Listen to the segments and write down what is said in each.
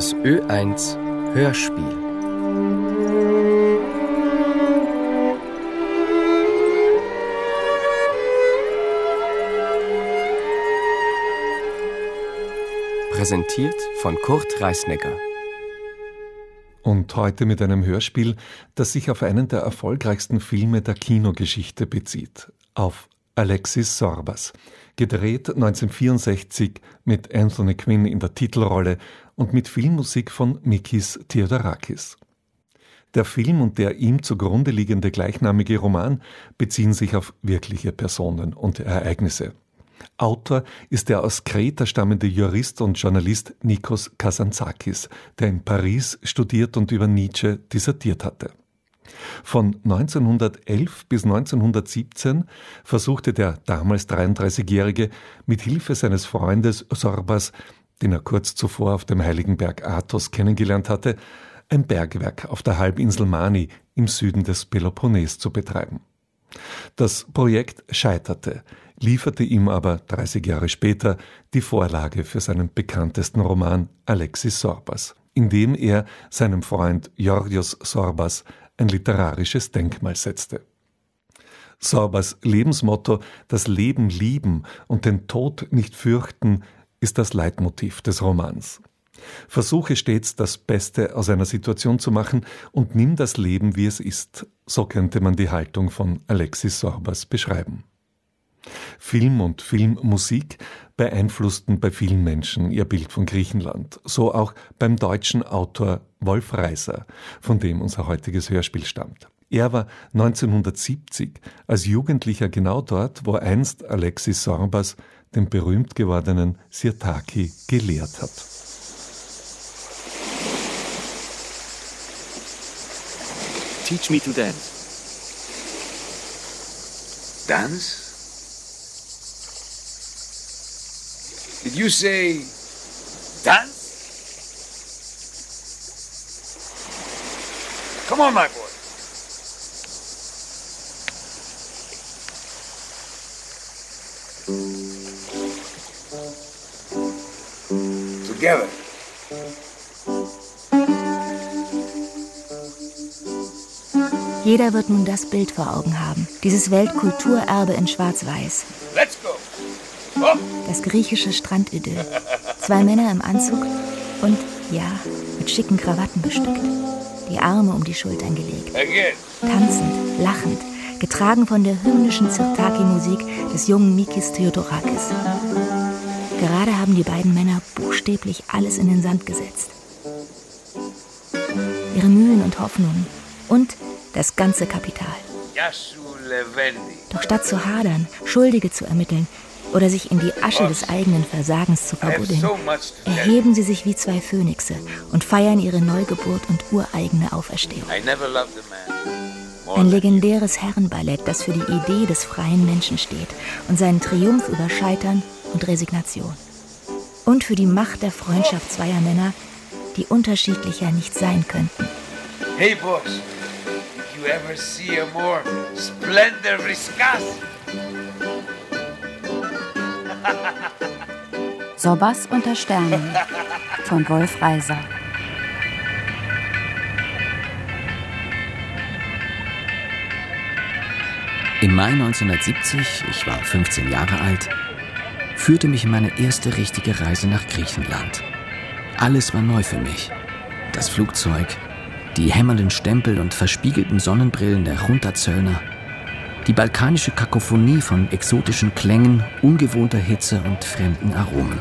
Das Ö1 Hörspiel. Präsentiert von Kurt Reisnecker. Und heute mit einem Hörspiel, das sich auf einen der erfolgreichsten Filme der Kinogeschichte bezieht, auf Alexis Sorbas, gedreht 1964 mit Anthony Quinn in der Titelrolle und mit Filmmusik von Mikis Theodorakis. Der Film und der ihm zugrunde liegende gleichnamige Roman beziehen sich auf wirkliche Personen und Ereignisse. Autor ist der aus Kreta stammende Jurist und Journalist Nikos Kazantzakis, der in Paris studiert und über Nietzsche dissertiert hatte. Von 1911 bis 1917 versuchte der damals 33-Jährige mit Hilfe seines Freundes Sorbas, den er kurz zuvor auf dem heiligen Berg Athos kennengelernt hatte, ein Bergwerk auf der Halbinsel Mani im Süden des Peloponnes zu betreiben. Das Projekt scheiterte, lieferte ihm aber 30 Jahre später die Vorlage für seinen bekanntesten Roman Alexis Sorbas, in dem er seinem Freund Georgios Sorbas ein literarisches Denkmal setzte. Sorbas Lebensmotto, das Leben lieben und den Tod nicht fürchten, ist das Leitmotiv des Romans. Versuche stets das Beste aus einer Situation zu machen und nimm das Leben, wie es ist. So könnte man die Haltung von Alexis Sorbas beschreiben. Film und Filmmusik beeinflussten bei vielen Menschen ihr Bild von Griechenland, so auch beim deutschen Autor Wolf Reiser, von dem unser heutiges Hörspiel stammt. Er war 1970 als Jugendlicher genau dort, wo einst Alexis Sorbas den berühmt gewordenen Sirtaki gelehrt hat. Teach me to dance. Dance? Did you say dance? Come on, my boy. Together. Jeder wird nun das Bild vor Augen haben, dieses Weltkulturerbe in Schwarz-Weiß. Let's go. Oh. Das griechische Strandidyll. 2 Männer im Anzug und, ja, mit schicken Krawatten bestückt. Die Arme um die Schultern gelegt. Again. Tanzend, lachend, getragen von der hymnischen Sirtaki-Musik des jungen Mikis Theodorakis. Gerade haben die beiden Männer buchstäblich alles in den Sand gesetzt. Ihre Mühen und Hoffnungen und das ganze Kapital. Doch statt zu hadern, Schuldige zu ermitteln oder sich in die Asche des eigenen Versagens zu verbuddeln, erheben sie sich wie 2 Phönixe und feiern ihre Neugeburt und ureigene Auferstehung. Ein legendäres Herrenballett, das für die Idee des freien Menschen steht und seinen Triumph über Scheitern und Resignation. Und für die Macht der Freundschaft zweier Männer, die unterschiedlicher nicht sein könnten. Hey, Boss. Did you ever see a more splendid riskas? Sorbas unter Sternen von Wolf Reiser. Im Mai 1970, ich war 15 Jahre alt, führte mich meine erste richtige Reise nach Griechenland. Alles war neu für mich. Das Flugzeug, die hämmernden Stempel und verspiegelten Sonnenbrillen der Junta-Zöllner, die balkanische Kakophonie von exotischen Klängen, ungewohnter Hitze und fremden Aromen.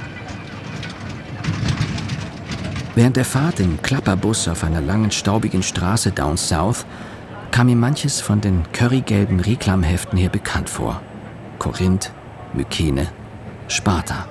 Während der Fahrt im Klapperbus auf einer langen, staubigen Straße down south kam mir manches von den currygelben Reklamheften her bekannt vor. Korinth, Mykene, Sparta.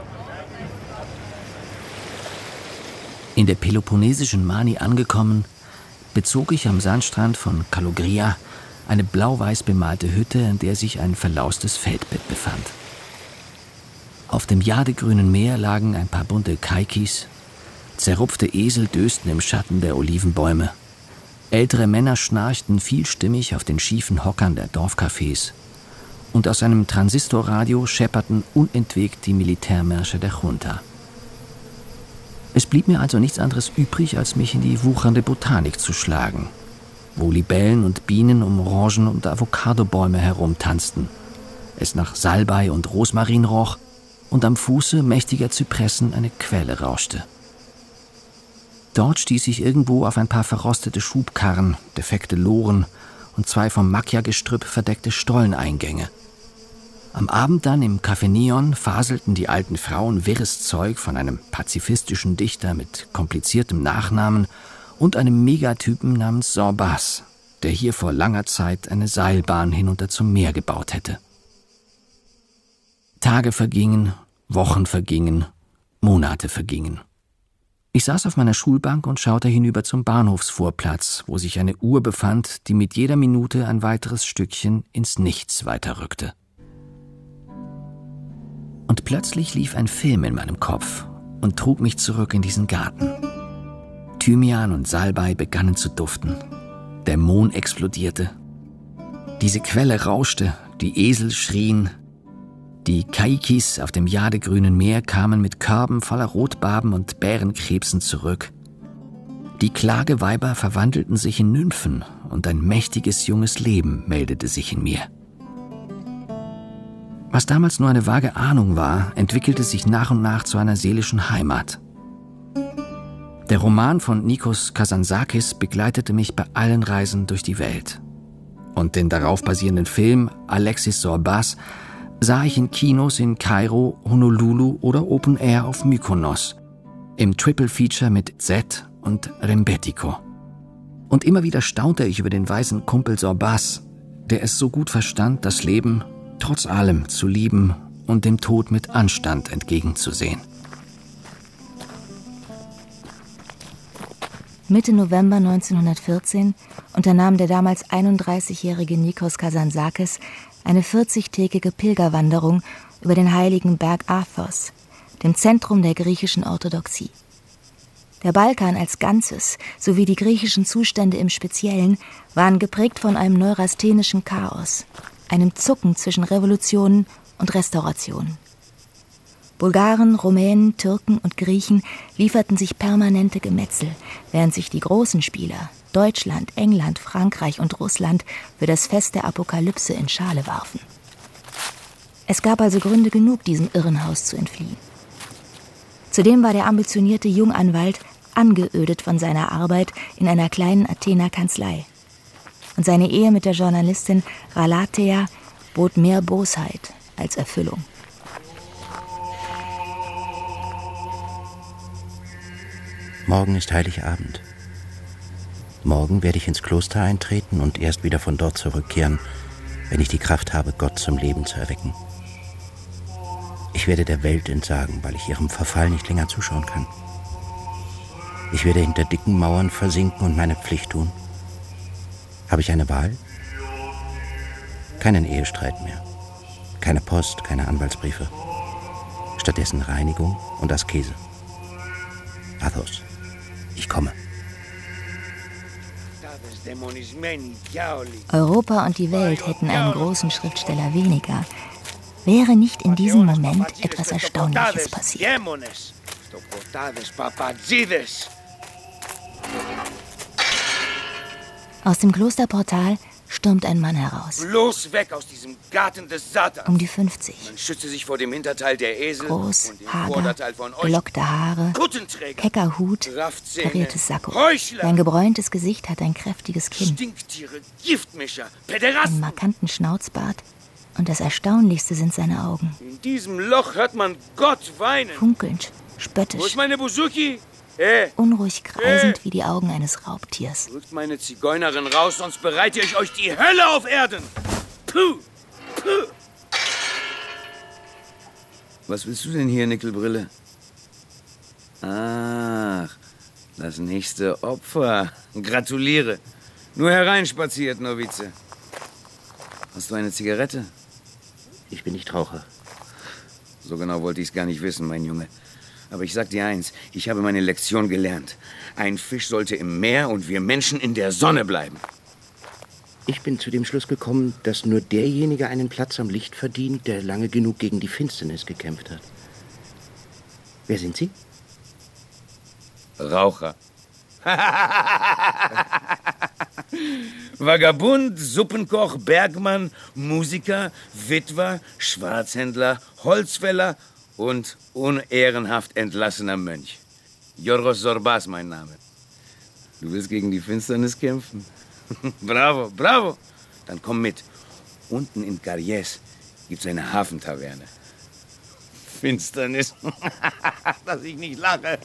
In der peloponnesischen Mani angekommen, bezog ich am Sandstrand von Kalogria eine blau-weiß bemalte Hütte, in der sich ein verlaustes Feldbett befand. Auf dem jadegrünen Meer lagen ein paar bunte Kaikis, zerrupfte Esel dösten im Schatten der Olivenbäume, ältere Männer schnarchten vielstimmig auf den schiefen Hockern der Dorfcafés und aus einem Transistorradio schepperten unentwegt die Militärmärsche der Junta. Es blieb mir also nichts anderes übrig, als mich in die wuchernde Botanik zu schlagen, wo Libellen und Bienen um Orangen- und Avocadobäume herumtanzten, es nach Salbei und Rosmarin roch und am Fuße mächtiger Zypressen eine Quelle rauschte. Dort stieß ich irgendwo auf ein paar verrostete Schubkarren, defekte Loren und 2 vom Macchia-Gestrüpp verdeckte Stolleneingänge. Am Abend dann im Café Neon faselten die alten Frauen wirres Zeug von einem pazifistischen Dichter mit kompliziertem Nachnamen und einem Megatypen namens Sorbas, der hier vor langer Zeit eine Seilbahn hinunter zum Meer gebaut hätte. Tage vergingen, Wochen vergingen, Monate vergingen. Ich saß auf meiner Schulbank und schaute hinüber zum Bahnhofsvorplatz, wo sich eine Uhr befand, die mit jeder Minute ein weiteres Stückchen ins Nichts weiterrückte. Und plötzlich lief ein Film in meinem Kopf und trug mich zurück in diesen Garten. Thymian und Salbei begannen zu duften. Der Mohn explodierte. Diese Quelle rauschte, die Esel schrien. Die Kaikis auf dem jadegrünen Meer kamen mit Körben voller Rotbarben und Bärenkrebsen zurück. Die Klageweiber verwandelten sich in Nymphen und ein mächtiges junges Leben meldete sich in mir. Was damals nur eine vage Ahnung war, entwickelte sich nach und nach zu einer seelischen Heimat. Der Roman von Nikos Kazantzakis begleitete mich bei allen Reisen durch die Welt. Und den darauf basierenden Film Alexis Sorbas sah ich in Kinos in Kairo, Honolulu oder Open Air auf Mykonos, im Triple Feature mit Z und Rembetiko. Und immer wieder staunte ich über den weisen Kumpel Sorbas, der es so gut verstand, das Leben trotz allem zu lieben und dem Tod mit Anstand entgegenzusehen. Mitte November 1914 unternahm der damals 31-jährige Nikos Kazantzakis eine 40-tägige Pilgerwanderung über den heiligen Berg Athos, dem Zentrum der griechischen Orthodoxie. Der Balkan als Ganzes sowie die griechischen Zustände im Speziellen waren geprägt von einem neurasthenischen Chaos, einem Zucken zwischen Revolutionen und Restaurationen. Bulgaren, Rumänen, Türken und Griechen lieferten sich permanente Gemetzel, während sich die großen Spieler Deutschland, England, Frankreich und Russland für das Fest der Apokalypse in Schale warfen. Es gab also Gründe genug, diesem Irrenhaus zu entfliehen. Zudem war der ambitionierte Junganwalt angeödet von seiner Arbeit in einer kleinen Athener Kanzlei. Und seine Ehe mit der Journalistin Galatea bot mehr Bosheit als Erfüllung. Morgen ist Heiligabend. Morgen werde ich ins Kloster eintreten und erst wieder von dort zurückkehren, wenn ich die Kraft habe, Gott zum Leben zu erwecken. Ich werde der Welt entsagen, weil ich ihrem Verfall nicht länger zuschauen kann. Ich werde hinter dicken Mauern versinken und meine Pflicht tun. Habe ich eine Wahl? Keinen Ehestreit mehr. Keine Post, keine Anwaltsbriefe. Stattdessen Reinigung und Askese. Athos, ich komme. Europa und die Welt hätten einen großen Schriftsteller weniger, wäre nicht in diesem Moment etwas Erstaunliches passiert. Aus dem Klosterportal stürmt ein Mann heraus. Los weg aus diesem Garten des Satans. Um die 50. Man schütze sich vor dem Hinterteil der Esel. Groß, und dem hager, Vorderteil von euch. gelockte Haare, Kuttenträger, kecker Hut, Raffzähne, kariertes Sakko. Heuchler, Sein gebräuntes Gesicht hat ein kräftiges Kinn, Stinktiere, Giftmischer, einen Päderasten. markanten Schnauzbart und das Erstaunlichste sind seine Augen. In diesem Loch hört man Gott weinen. Funkelnd, Wo ist spöttisch, meine Buzuki? unruhig kreisend wie die Augen eines Raubtiers. Rückt meine Zigeunerin raus, sonst bereite ich euch die Hölle auf Erden. Puh. Puh. Was willst du denn hier, Nickelbrille? Ach, das nächste Opfer. Gratuliere. Nur hereinspaziert, Novize. Hast du eine Zigarette? Ich bin nicht Raucher. So genau wollte ich es gar nicht wissen, mein Junge. Aber ich sag dir eins, ich habe meine Lektion gelernt. Ein Fisch sollte im Meer und wir Menschen in der Sonne bleiben. Ich bin zu dem Schluss gekommen, dass nur derjenige einen Platz am Licht verdient, der lange genug gegen die Finsternis gekämpft hat. Wer sind Sie? Raucher. Vagabund, Suppenkoch, Bergmann, Musiker, Witwer, Schwarzhändler, Holzfäller und unehrenhaft entlassener Mönch. Yorgos Zorbas mein Name. Du willst gegen die Finsternis kämpfen? Bravo, bravo. Dann komm mit. Unten in Carriès gibt's eine Hafentaverne. Finsternis. Dass ich nicht lache.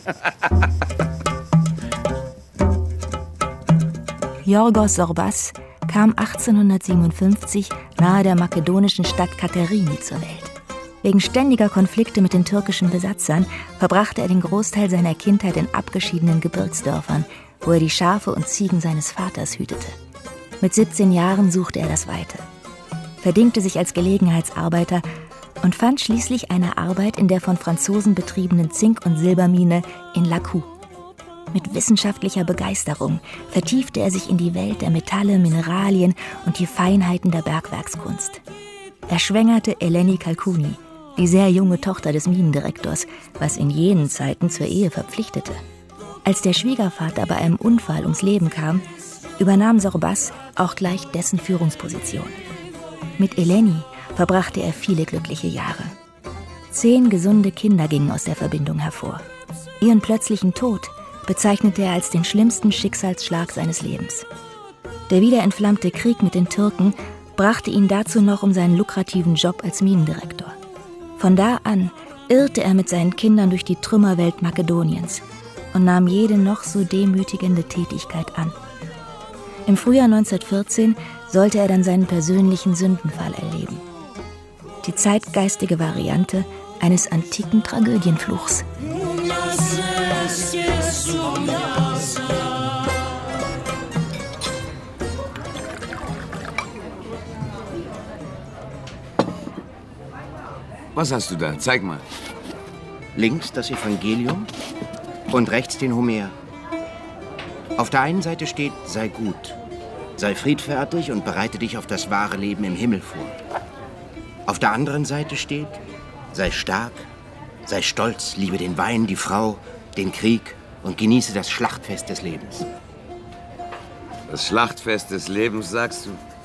Yorgos Zorbas kam 1857 nahe der makedonischen Stadt Katerini zur Welt. Wegen ständiger Konflikte mit den türkischen Besatzern verbrachte er den Großteil seiner Kindheit in abgeschiedenen Gebirgsdörfern, wo er die Schafe und Ziegen seines Vaters hütete. Mit 17 Jahren suchte er das Weite, verdingte sich als Gelegenheitsarbeiter und fand schließlich eine Arbeit in der von Franzosen betriebenen Zink- und Silbermine in Lacou. Mit wissenschaftlicher Begeisterung vertiefte er sich in die Welt der Metalle, Mineralien und die Feinheiten der Bergwerkskunst. Er schwängerte Eleni Kalkouni, die sehr junge Tochter des Minendirektors, was in jenen Zeiten zur Ehe verpflichtete. Als der Schwiegervater bei einem Unfall ums Leben kam, übernahm Zorbas auch gleich dessen Führungsposition. Mit Eleni verbrachte er viele glückliche Jahre. 10 gesunde Kinder gingen aus der Verbindung hervor. Ihren plötzlichen Tod bezeichnete er als den schlimmsten Schicksalsschlag seines Lebens. Der wiederentflammte Krieg mit den Türken brachte ihn dazu noch um seinen lukrativen Job als Minendirektor. Von da an irrte er mit seinen Kindern durch die Trümmerwelt Makedoniens und nahm jede noch so demütigende Tätigkeit an. Im Frühjahr 1914 sollte er dann seinen persönlichen Sündenfall erleben. Die zeitgeistige Variante eines antiken Tragödienfluchs. Was hast du da? Zeig mal. Links das Evangelium und rechts den Homer. Auf der einen Seite steht, sei gut, sei friedfertig und bereite dich auf das wahre Leben im Himmel vor. Auf der anderen Seite steht, sei stark, sei stolz, liebe den Wein, die Frau, den Krieg und genieße das Schlachtfest des Lebens. Das Schlachtfest des Lebens, sagst du?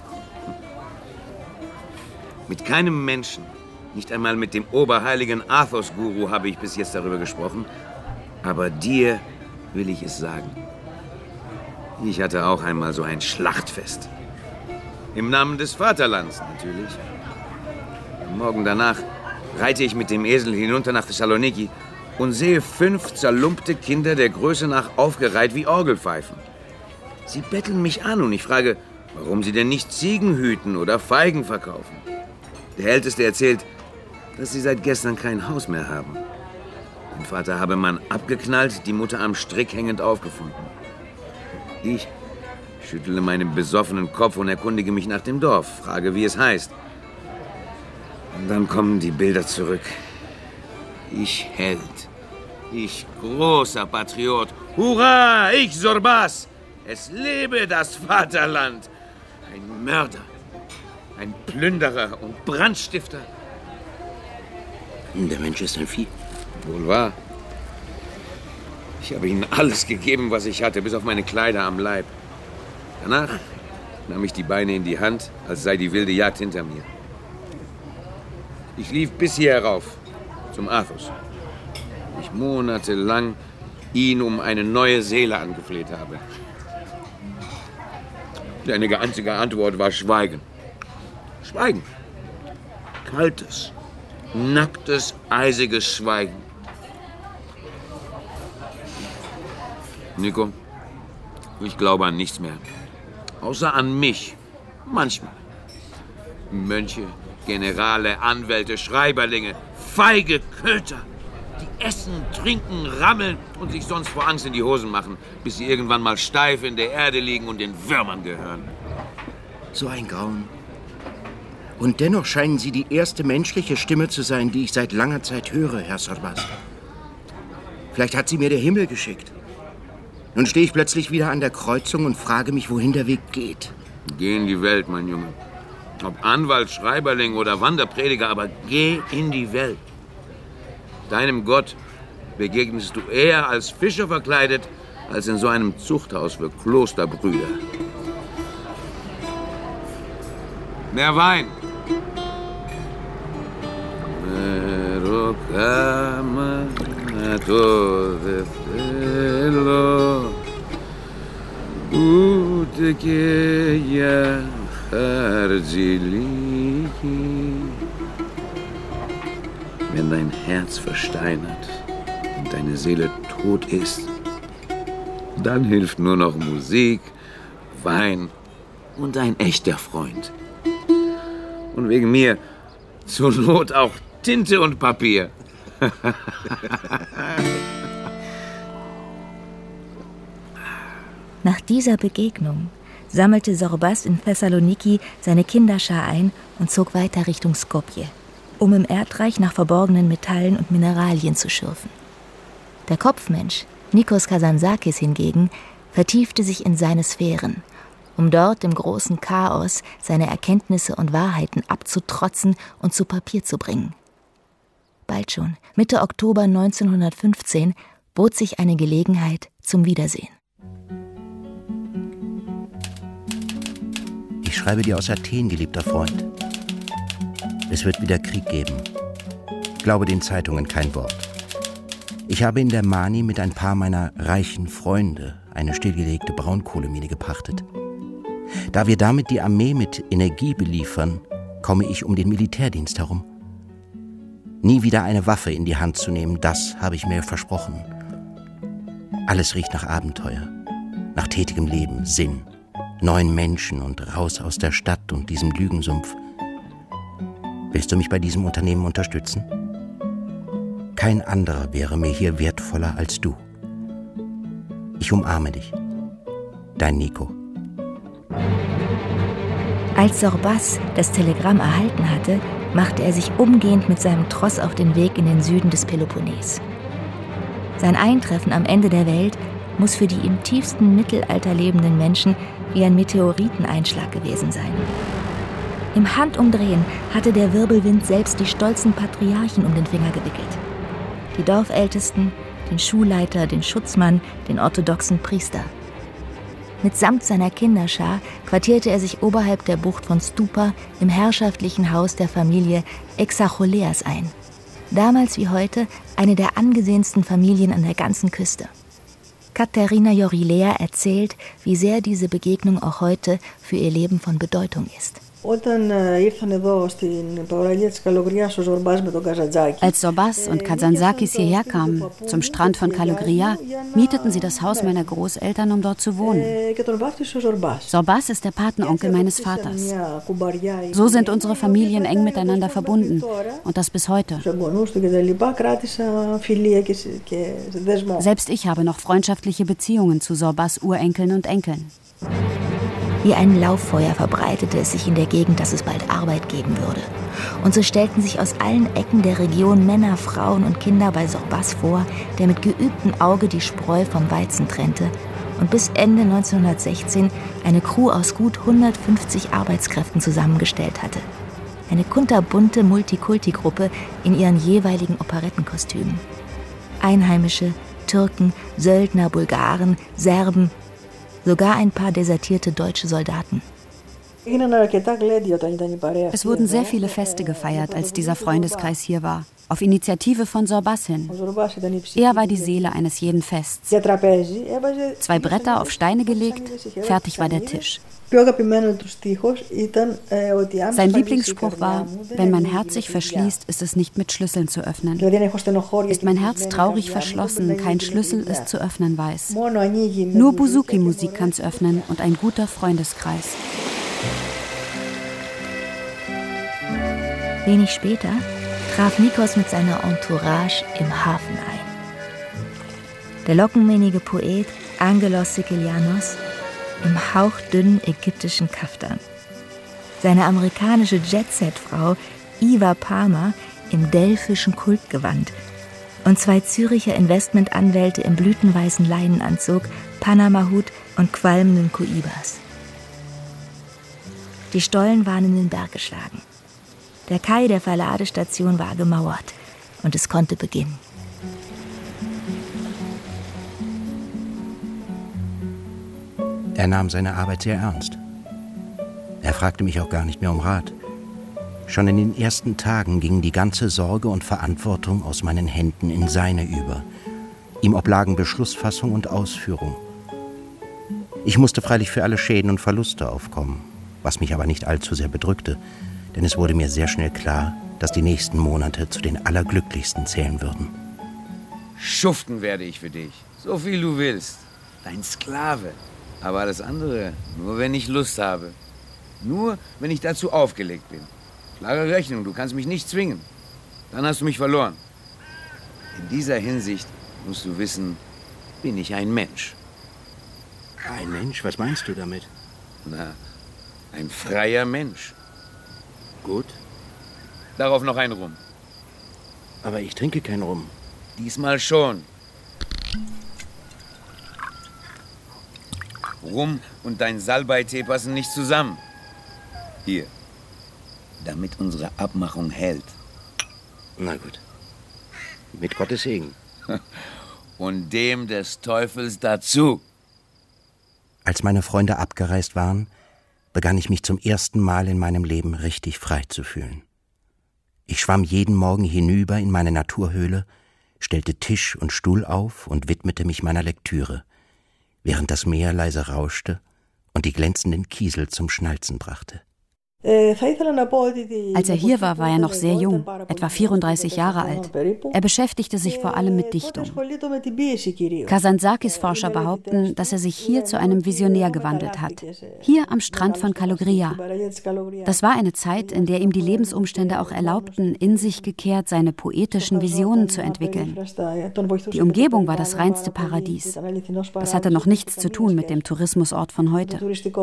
Mit keinem Menschen, nicht einmal mit dem oberheiligen Athos-Guru habe ich bis jetzt darüber gesprochen. Aber dir will ich es sagen. Ich hatte auch einmal so ein Schlachtfest. Im Namen des Vaterlands natürlich. Am Morgen danach reite ich mit dem Esel hinunter nach Thessaloniki und sehe 5 zerlumpte Kinder der Größe nach aufgereiht wie Orgelpfeifen. Sie betteln mich an und ich frage, warum sie denn nicht Ziegen hüten oder Feigen verkaufen. Der Älteste erzählt, dass sie seit gestern kein Haus mehr haben. Den Vater habe man abgeknallt, die Mutter am Strick hängend aufgefunden. Ich schüttle meinen besoffenen Kopf und erkundige mich nach dem Dorf, frage, wie es heißt. Und dann kommen die Bilder zurück. Ich Held, ich großer Patriot. Hurra, ich Zorbas! Es lebe das Vaterland! Ein Mörder, ein Plünderer und Brandstifter. Der Mensch ist ein Vieh. Wohl wahr. Ich habe ihnen alles gegeben, was ich hatte, bis auf meine Kleider am Leib. Danach nahm ich die Beine in die Hand, als sei die wilde Jagd hinter mir. Ich lief bis hier herauf, zum Athos. Ich monatelang ihn um eine neue Seele angefleht habe. Seine einzige Antwort war Schweigen. Schweigen. Kaltes, nacktes, eisiges Schweigen. Nico, ich glaube an nichts mehr. Außer an mich. Manchmal. Mönche, Generale, Anwälte, Schreiberlinge, feige Köter, die essen, trinken, rammeln und sich sonst vor Angst in die Hosen machen, bis sie irgendwann mal steif in der Erde liegen und den Würmern gehören. So ein Grauen. Und dennoch scheinen Sie die erste menschliche Stimme zu sein, die ich seit langer Zeit höre, Herr Zorbas. Vielleicht hat sie mir der Himmel geschickt. Nun stehe ich plötzlich wieder an der Kreuzung und frage mich, wohin der Weg geht. Geh in die Welt, mein Junge. Ob Anwalt, Schreiberling oder Wanderprediger, aber geh in die Welt. Deinem Gott begegnest du eher als Fischer verkleidet, als in so einem Zuchthaus für Klosterbrüder. Mehr Wein. Wenn dein Herz versteinert und deine Seele tot ist, dann hilft nur noch Musik, Wein und ein echter Freund. Und wegen mir zur Not auch Tinte und Papier. Nach dieser Begegnung sammelte Zorbas in Thessaloniki seine Kinderschar ein und zog weiter Richtung Skopje, um im Erdreich nach verborgenen Metallen und Mineralien zu schürfen. Der Kopfmensch, Nikos Kazantzakis hingegen, vertiefte sich in seine Sphären, um dort im großen Chaos seine Erkenntnisse und Wahrheiten abzutrotzen und zu Papier zu bringen. Bald schon, Mitte Oktober 1915, bot sich eine Gelegenheit zum Wiedersehen. Ich schreibe dir aus Athen, geliebter Freund. Es wird wieder Krieg geben. Glaube den Zeitungen kein Wort. Ich habe in der Mani mit ein paar meiner reichen Freunde eine stillgelegte Braunkohlemine gepachtet. Da wir damit die Armee mit Energie beliefern, komme ich um den Militärdienst herum. Nie wieder eine Waffe in die Hand zu nehmen, das habe ich mir versprochen. Alles riecht nach Abenteuer, nach tätigem Leben, Sinn, neuen Menschen und raus aus der Stadt und diesem Lügensumpf. Willst du mich bei diesem Unternehmen unterstützen? Kein anderer wäre mir hier wertvoller als du. Ich umarme dich. Dein Nico. Als Zorbas das Telegramm erhalten hatte, machte er sich umgehend mit seinem Tross auf den Weg in den Süden des Peloponnes. Sein Eintreffen am Ende der Welt muss für die im tiefsten Mittelalter lebenden Menschen wie ein Meteoriteneinschlag gewesen sein. Im Handumdrehen hatte der Wirbelwind selbst die stolzen Patriarchen um den Finger gewickelt. Die Dorfältesten, den Schulleiter, den Schutzmann, den orthodoxen Priester. Mitsamt seiner Kinderschar quartierte er sich oberhalb der Bucht von Stupa im herrschaftlichen Haus der Familie Exarcholeas ein. Damals wie heute eine der angesehensten Familien an der ganzen Küste. Katerina Jorilea erzählt, wie sehr diese Begegnung auch heute für ihr Leben von Bedeutung ist. Als Zorbas und Kazantzakis hierher kamen, zum Strand von Kalogria, mieteten sie das Haus meiner Großeltern, um dort zu wohnen. Zorbas ist der Patenonkel meines Vaters. So sind unsere Familien eng miteinander verbunden und das bis heute. Selbst ich habe noch freundschaftliche Beziehungen zu Zorbas Urenkeln und Enkeln. Wie ein Lauffeuer verbreitete es sich in der Gegend, dass es bald Arbeit geben würde. Und so stellten sich aus allen Ecken der Region Männer, Frauen und Kinder bei Zorbas vor, der mit geübtem Auge die Spreu vom Weizen trennte und bis Ende 1916 eine Crew aus gut 150 Arbeitskräften zusammengestellt hatte. Eine kunterbunte Multikulti-Gruppe in ihren jeweiligen Operettenkostümen. Einheimische, Türken, Söldner, Bulgaren, Serben, sogar ein paar desertierte deutsche Soldaten. Es wurden sehr viele Feste gefeiert, als dieser Freundeskreis hier war, auf Initiative von Zorbas hin. Er war die Seele eines jeden Fests. 2 Bretter auf Steine gelegt, fertig war der Tisch. Sein Lieblingsspruch war: Wenn mein Herz sich verschließt, ist es nicht mit Schlüsseln zu öffnen. Ist mein Herz traurig verschlossen, kein Schlüssel es zu öffnen weiß. Nur Bouzouki-Musik kann's öffnen und ein guter Freundeskreis. Wenig später traf Nikos mit seiner Entourage im Hafen ein. Der lockenmähnige Poet Angelos Sikelianos im hauchdünnen ägyptischen Kaftan. Seine amerikanische Jet-Set-Frau Iva Palmer im delphischen Kultgewand und 2 Züricher Investmentanwälte im blütenweißen Leinenanzug, Panama-Hut und qualmenden Kuibas. Die Stollen waren in den Berg geschlagen. Der Kai der Verladestation war gemauert und es konnte beginnen. Er nahm seine Arbeit sehr ernst. Er fragte mich auch gar nicht mehr um Rat. Schon in den ersten Tagen ging die ganze Sorge und Verantwortung aus meinen Händen in seine über. Ihm oblagen Beschlussfassung und Ausführung. Ich musste freilich für alle Schäden und Verluste aufkommen, was mich aber nicht allzu sehr bedrückte, denn es wurde mir sehr schnell klar, dass die nächsten Monate zu den allerglücklichsten zählen würden. Schuften werde ich für dich, so viel du willst. Dein Sklave. Aber alles andere, nur wenn ich Lust habe. Nur, wenn ich dazu aufgelegt bin. Klare Rechnung, du kannst mich nicht zwingen. Dann hast du mich verloren. In dieser Hinsicht musst du wissen, bin ich ein Mensch. Ein Mensch? Was meinst du damit? Na, ein freier Mensch. Gut. Darauf noch ein Rum. Aber ich trinke keinen Rum. Diesmal schon. Rum und dein Salbeitee passen nicht zusammen. Hier. Damit unsere Abmachung hält. Na gut. Mit Gottes Segen. Und dem des Teufels dazu. Als meine Freunde abgereist waren, begann ich mich zum ersten Mal in meinem Leben richtig frei zu fühlen. Ich schwamm jeden Morgen hinüber in meine Naturhöhle, stellte Tisch und Stuhl auf und widmete mich meiner Lektüre, während das Meer leise rauschte und die glänzenden Kiesel zum Schnalzen brachte. Als er hier war, war er noch sehr jung, etwa 34 Jahre alt. Er beschäftigte sich vor allem mit Dichtung. Kazantzakis-Forscher behaupten, dass er sich hier zu einem Visionär gewandelt hat. Hier am Strand von Kalogria. Das war eine Zeit, in der ihm die Lebensumstände auch erlaubten, in sich gekehrt seine poetischen Visionen zu entwickeln. Die Umgebung war das reinste Paradies. Das hatte noch nichts zu tun mit dem Tourismusort von heute.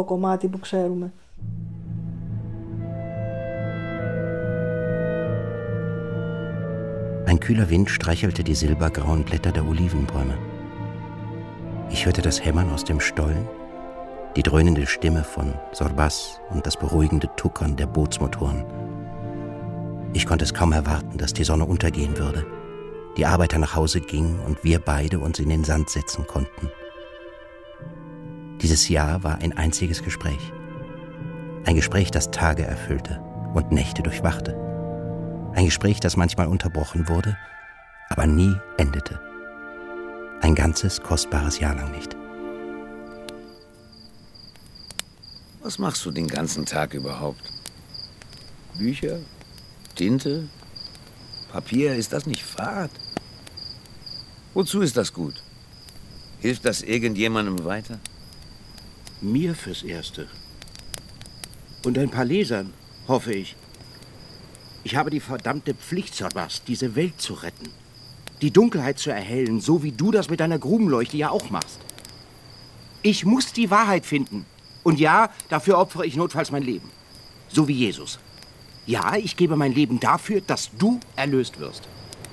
Ein kühler Wind streichelte die silbergrauen Blätter der Olivenbäume. Ich hörte das Hämmern aus dem Stollen, die dröhnende Stimme von Zorbas und das beruhigende Tuckern der Bootsmotoren. Ich konnte es kaum erwarten, dass die Sonne untergehen würde, die Arbeiter nach Hause gingen und wir beide uns in den Sand setzen konnten. Dieses Jahr war ein einziges Gespräch. Ein Gespräch, das Tage erfüllte und Nächte durchwachte. Ein Gespräch, das manchmal unterbrochen wurde, aber nie endete. Ein ganzes, kostbares Jahr lang nicht. Was machst du den ganzen Tag überhaupt? Bücher? Tinte? Papier? Ist das nicht Fahrt? Wozu ist das gut? Hilft das irgendjemandem weiter? Mir fürs Erste. Und ein paar Lesern, hoffe ich. Ich habe die verdammte Pflicht, Zorbas, diese Welt zu retten. Die Dunkelheit zu erhellen, so wie du das mit deiner Grubenleuchte ja auch machst. Ich muss die Wahrheit finden. Und ja, dafür opfere ich notfalls mein Leben. So wie Jesus. Ja, ich gebe mein Leben dafür, dass du erlöst wirst.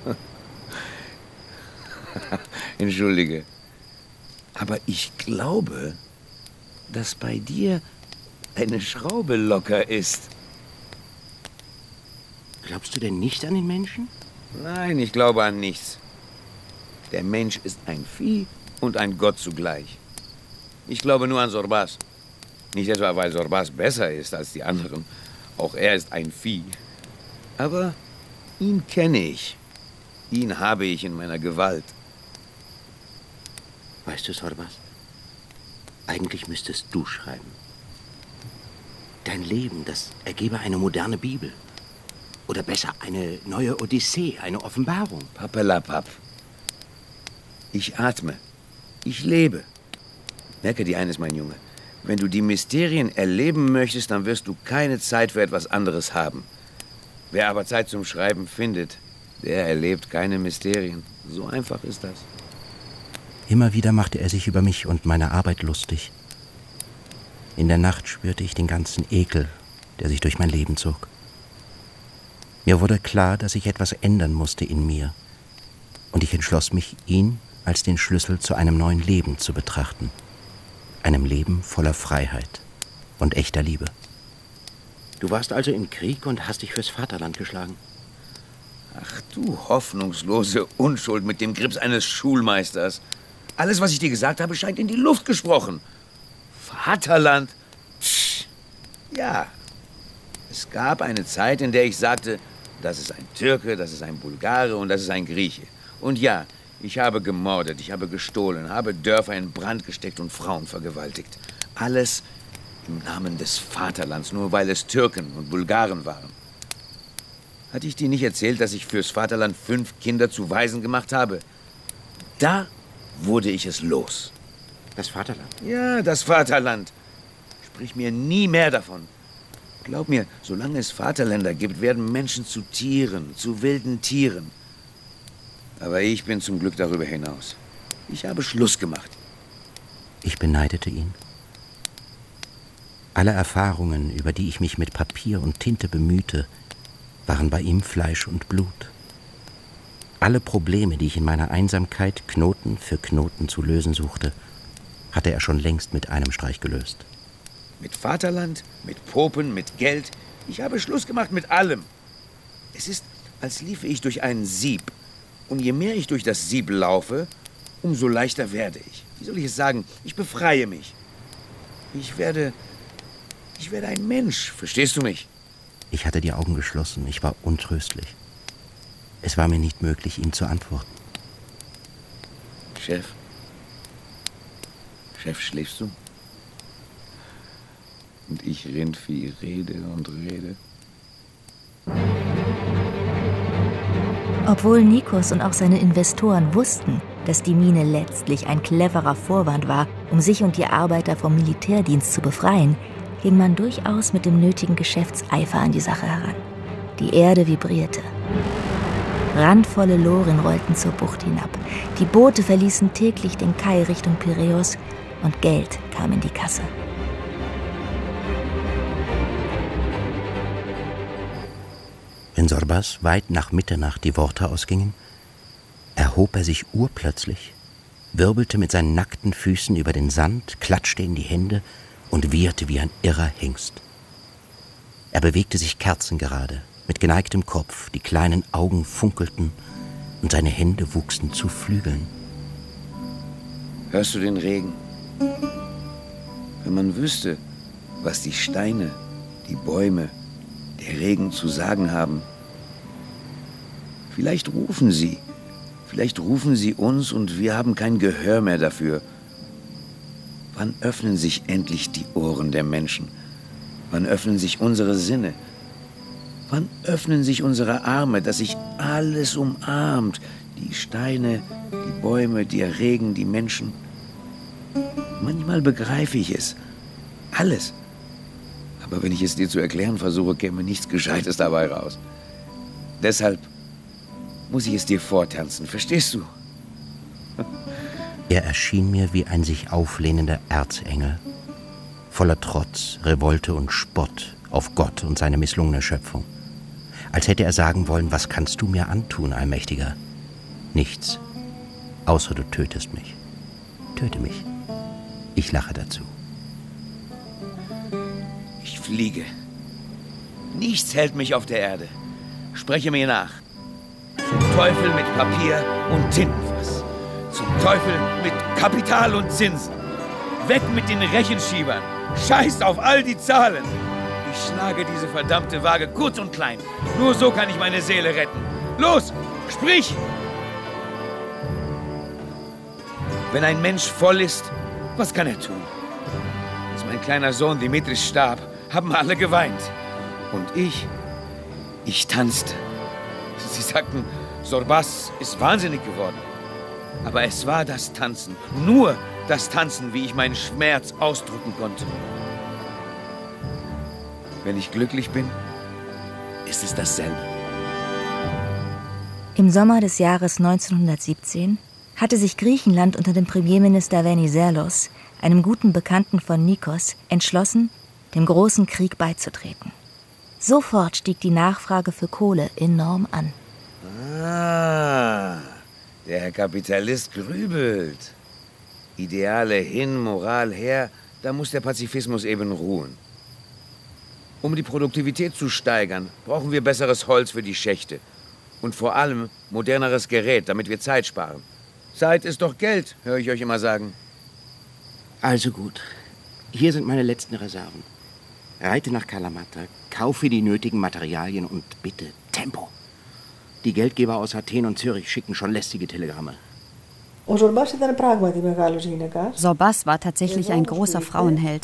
Entschuldige. Aber ich glaube, dass bei dir eine Schraube locker ist. Glaubst du denn nicht an den Menschen? Nein, ich glaube an nichts. Der Mensch ist ein Vieh und ein Gott zugleich. Ich glaube nur an Zorbas. Nicht etwa, weil Zorbas besser ist als die anderen. Auch er ist ein Vieh. Aber ihn kenne ich. Ihn habe ich in meiner Gewalt. Weißt du, Zorbas, eigentlich müsstest du schreiben. Dein Leben, das ergebe eine moderne Bibel. Oder besser, eine neue Odyssee, eine Offenbarung. Pappelapapp. Ich atme. Ich lebe. Merke dir eines, mein Junge. Wenn du die Mysterien erleben möchtest, dann wirst du keine Zeit für etwas anderes haben. Wer aber Zeit zum Schreiben findet, der erlebt keine Mysterien. So einfach ist das. Immer wieder machte er sich über mich und meine Arbeit lustig. In der Nacht spürte ich den ganzen Ekel, der sich durch mein Leben zog. Mir wurde klar, dass ich etwas ändern musste in mir. Und ich entschloss mich, ihn als den Schlüssel zu einem neuen Leben zu betrachten. Einem Leben voller Freiheit und echter Liebe. Du warst also im Krieg und hast dich fürs Vaterland geschlagen? Ach du hoffnungslose Unschuld mit dem Grips eines Schulmeisters. Alles, was ich dir gesagt habe, scheint in die Luft gesprochen. Vaterland? Psch, ja, es gab eine Zeit, in der ich sagte, das ist ein Türke, das ist ein Bulgare und das ist ein Grieche. Und ja, ich habe gemordet, ich habe gestohlen, habe Dörfer in Brand gesteckt und Frauen vergewaltigt. Alles im Namen des Vaterlands, nur weil es Türken und Bulgaren waren. Hatte ich dir nicht erzählt, dass ich fürs Vaterland 5 Kinder zu Waisen gemacht habe? Da wurde ich es los. Das Vaterland? Ja, das Vaterland. Sprich mir nie mehr davon. Glaub mir, solange es Vaterländer gibt, werden Menschen zu Tieren, zu wilden Tieren. Aber ich bin zum Glück darüber hinaus. Ich habe Schluss gemacht. Ich beneidete ihn. Alle Erfahrungen, über die ich mich mit Papier und Tinte bemühte, waren bei ihm Fleisch und Blut. Alle Probleme, die ich in meiner Einsamkeit Knoten für Knoten zu lösen suchte, hatte er schon längst mit einem Streich gelöst. Mit Vaterland, mit Popen, mit Geld. Ich habe Schluss gemacht mit allem. Es ist, als liefe ich durch ein Sieb. Und je mehr ich durch das Sieb laufe, umso leichter werde ich. Wie soll ich es sagen? Ich befreie mich. Ich werde ein Mensch. Verstehst du mich? Ich hatte die Augen geschlossen. Ich war untröstlich. Es war mir nicht möglich, ihm zu antworten. Chef? Chef, schläfst du? Und ich renn viel Rede und Rede. Obwohl Nikos und auch seine Investoren wussten, dass die Mine letztlich ein cleverer Vorwand war, um sich und die Arbeiter vom Militärdienst zu befreien, ging man durchaus mit dem nötigen Geschäftseifer an die Sache heran. Die Erde vibrierte. Randvolle Loren rollten zur Bucht hinab. Die Boote verließen täglich den Kai Richtung Piräus und Geld kam in die Kasse. Wenn Sorbas weit nach Mitternacht die Worte ausgingen, erhob er sich urplötzlich, wirbelte mit seinen nackten Füßen über den Sand, klatschte in die Hände und wieherte wie ein irrer Hengst. Er bewegte sich kerzengerade, mit geneigtem Kopf, die kleinen Augen funkelten und seine Hände wuchsen zu Flügeln. Hörst du den Regen? Wenn man wüsste, was die Steine, die Bäume, der Regen zu sagen haben. Vielleicht rufen sie uns und wir haben kein Gehör mehr dafür. Wann öffnen sich endlich die Ohren der Menschen? Wann öffnen sich unsere Sinne? Wann öffnen sich unsere Arme, dass sich alles umarmt? Die Steine, die Bäume, der Regen, die Menschen. Manchmal begreife ich es. Alles. Aber wenn ich es dir zu erklären versuche, käme nichts Gescheites dabei raus. Deshalb muss ich es dir vortanzen, verstehst du? Er erschien mir wie ein sich auflehnender Erzengel, voller Trotz, Revolte und Spott auf Gott und seine misslungene Schöpfung. Als hätte er sagen wollen, was kannst du mir antun, Allmächtiger? Nichts, außer du tötest mich. Töte mich. Ich lache dazu. Ich fliege. Nichts hält mich auf der Erde. Spreche mir nach. Zum Teufel mit Papier und Tintenfass. Zum Teufel mit Kapital und Zinsen. Weg mit den Rechenschiebern. Scheiß auf all die Zahlen. Ich schlage diese verdammte Waage kurz und klein. Nur so kann ich meine Seele retten. Los, sprich! Wenn ein Mensch voll ist, was kann er tun? Als mein kleiner Sohn Dimitris starb, haben alle geweint. Und ich tanzte. Sie sagten, Sorbas ist wahnsinnig geworden. Aber es war das Tanzen, nur das Tanzen, wie ich meinen Schmerz ausdrücken konnte. Wenn ich glücklich bin, ist es dasselbe. Im Sommer des Jahres 1917 hatte sich Griechenland unter dem Premierminister Venizelos, einem guten Bekannten von Nikos, entschlossen, dem großen Krieg beizutreten. Sofort stieg die Nachfrage für Kohle enorm an. Ah, der Herr Kapitalist grübelt. Ideale hin, Moral her, da muss der Pazifismus eben ruhen. Um die Produktivität zu steigern, brauchen wir besseres Holz für die Schächte. Und vor allem moderneres Gerät, damit wir Zeit sparen. Zeit ist doch Geld, höre ich euch immer sagen. Also gut. Hier sind meine letzten Reserven. Reite nach Kalamata, kaufe die nötigen Materialien und bitte Tempo. Die Geldgeber aus Athen und Zürich schicken schon lästige Telegramme. Zorbas war tatsächlich ein großer Frauenheld.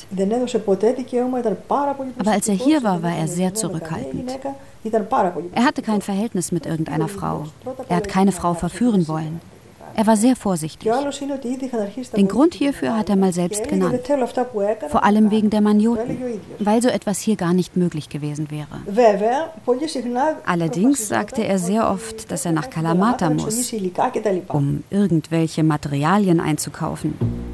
Aber als er hier war, war er sehr zurückhaltend. Er hatte kein Verhältnis mit irgendeiner Frau. Er hat keine Frau verführen wollen. Er war sehr vorsichtig. Den Grund hierfür hat er mal selbst genannt. Vor allem wegen der Manioten, weil so etwas hier gar nicht möglich gewesen wäre. Allerdings sagte er sehr oft, dass er nach Kalamata muss, um irgendwelche Materialien einzukaufen.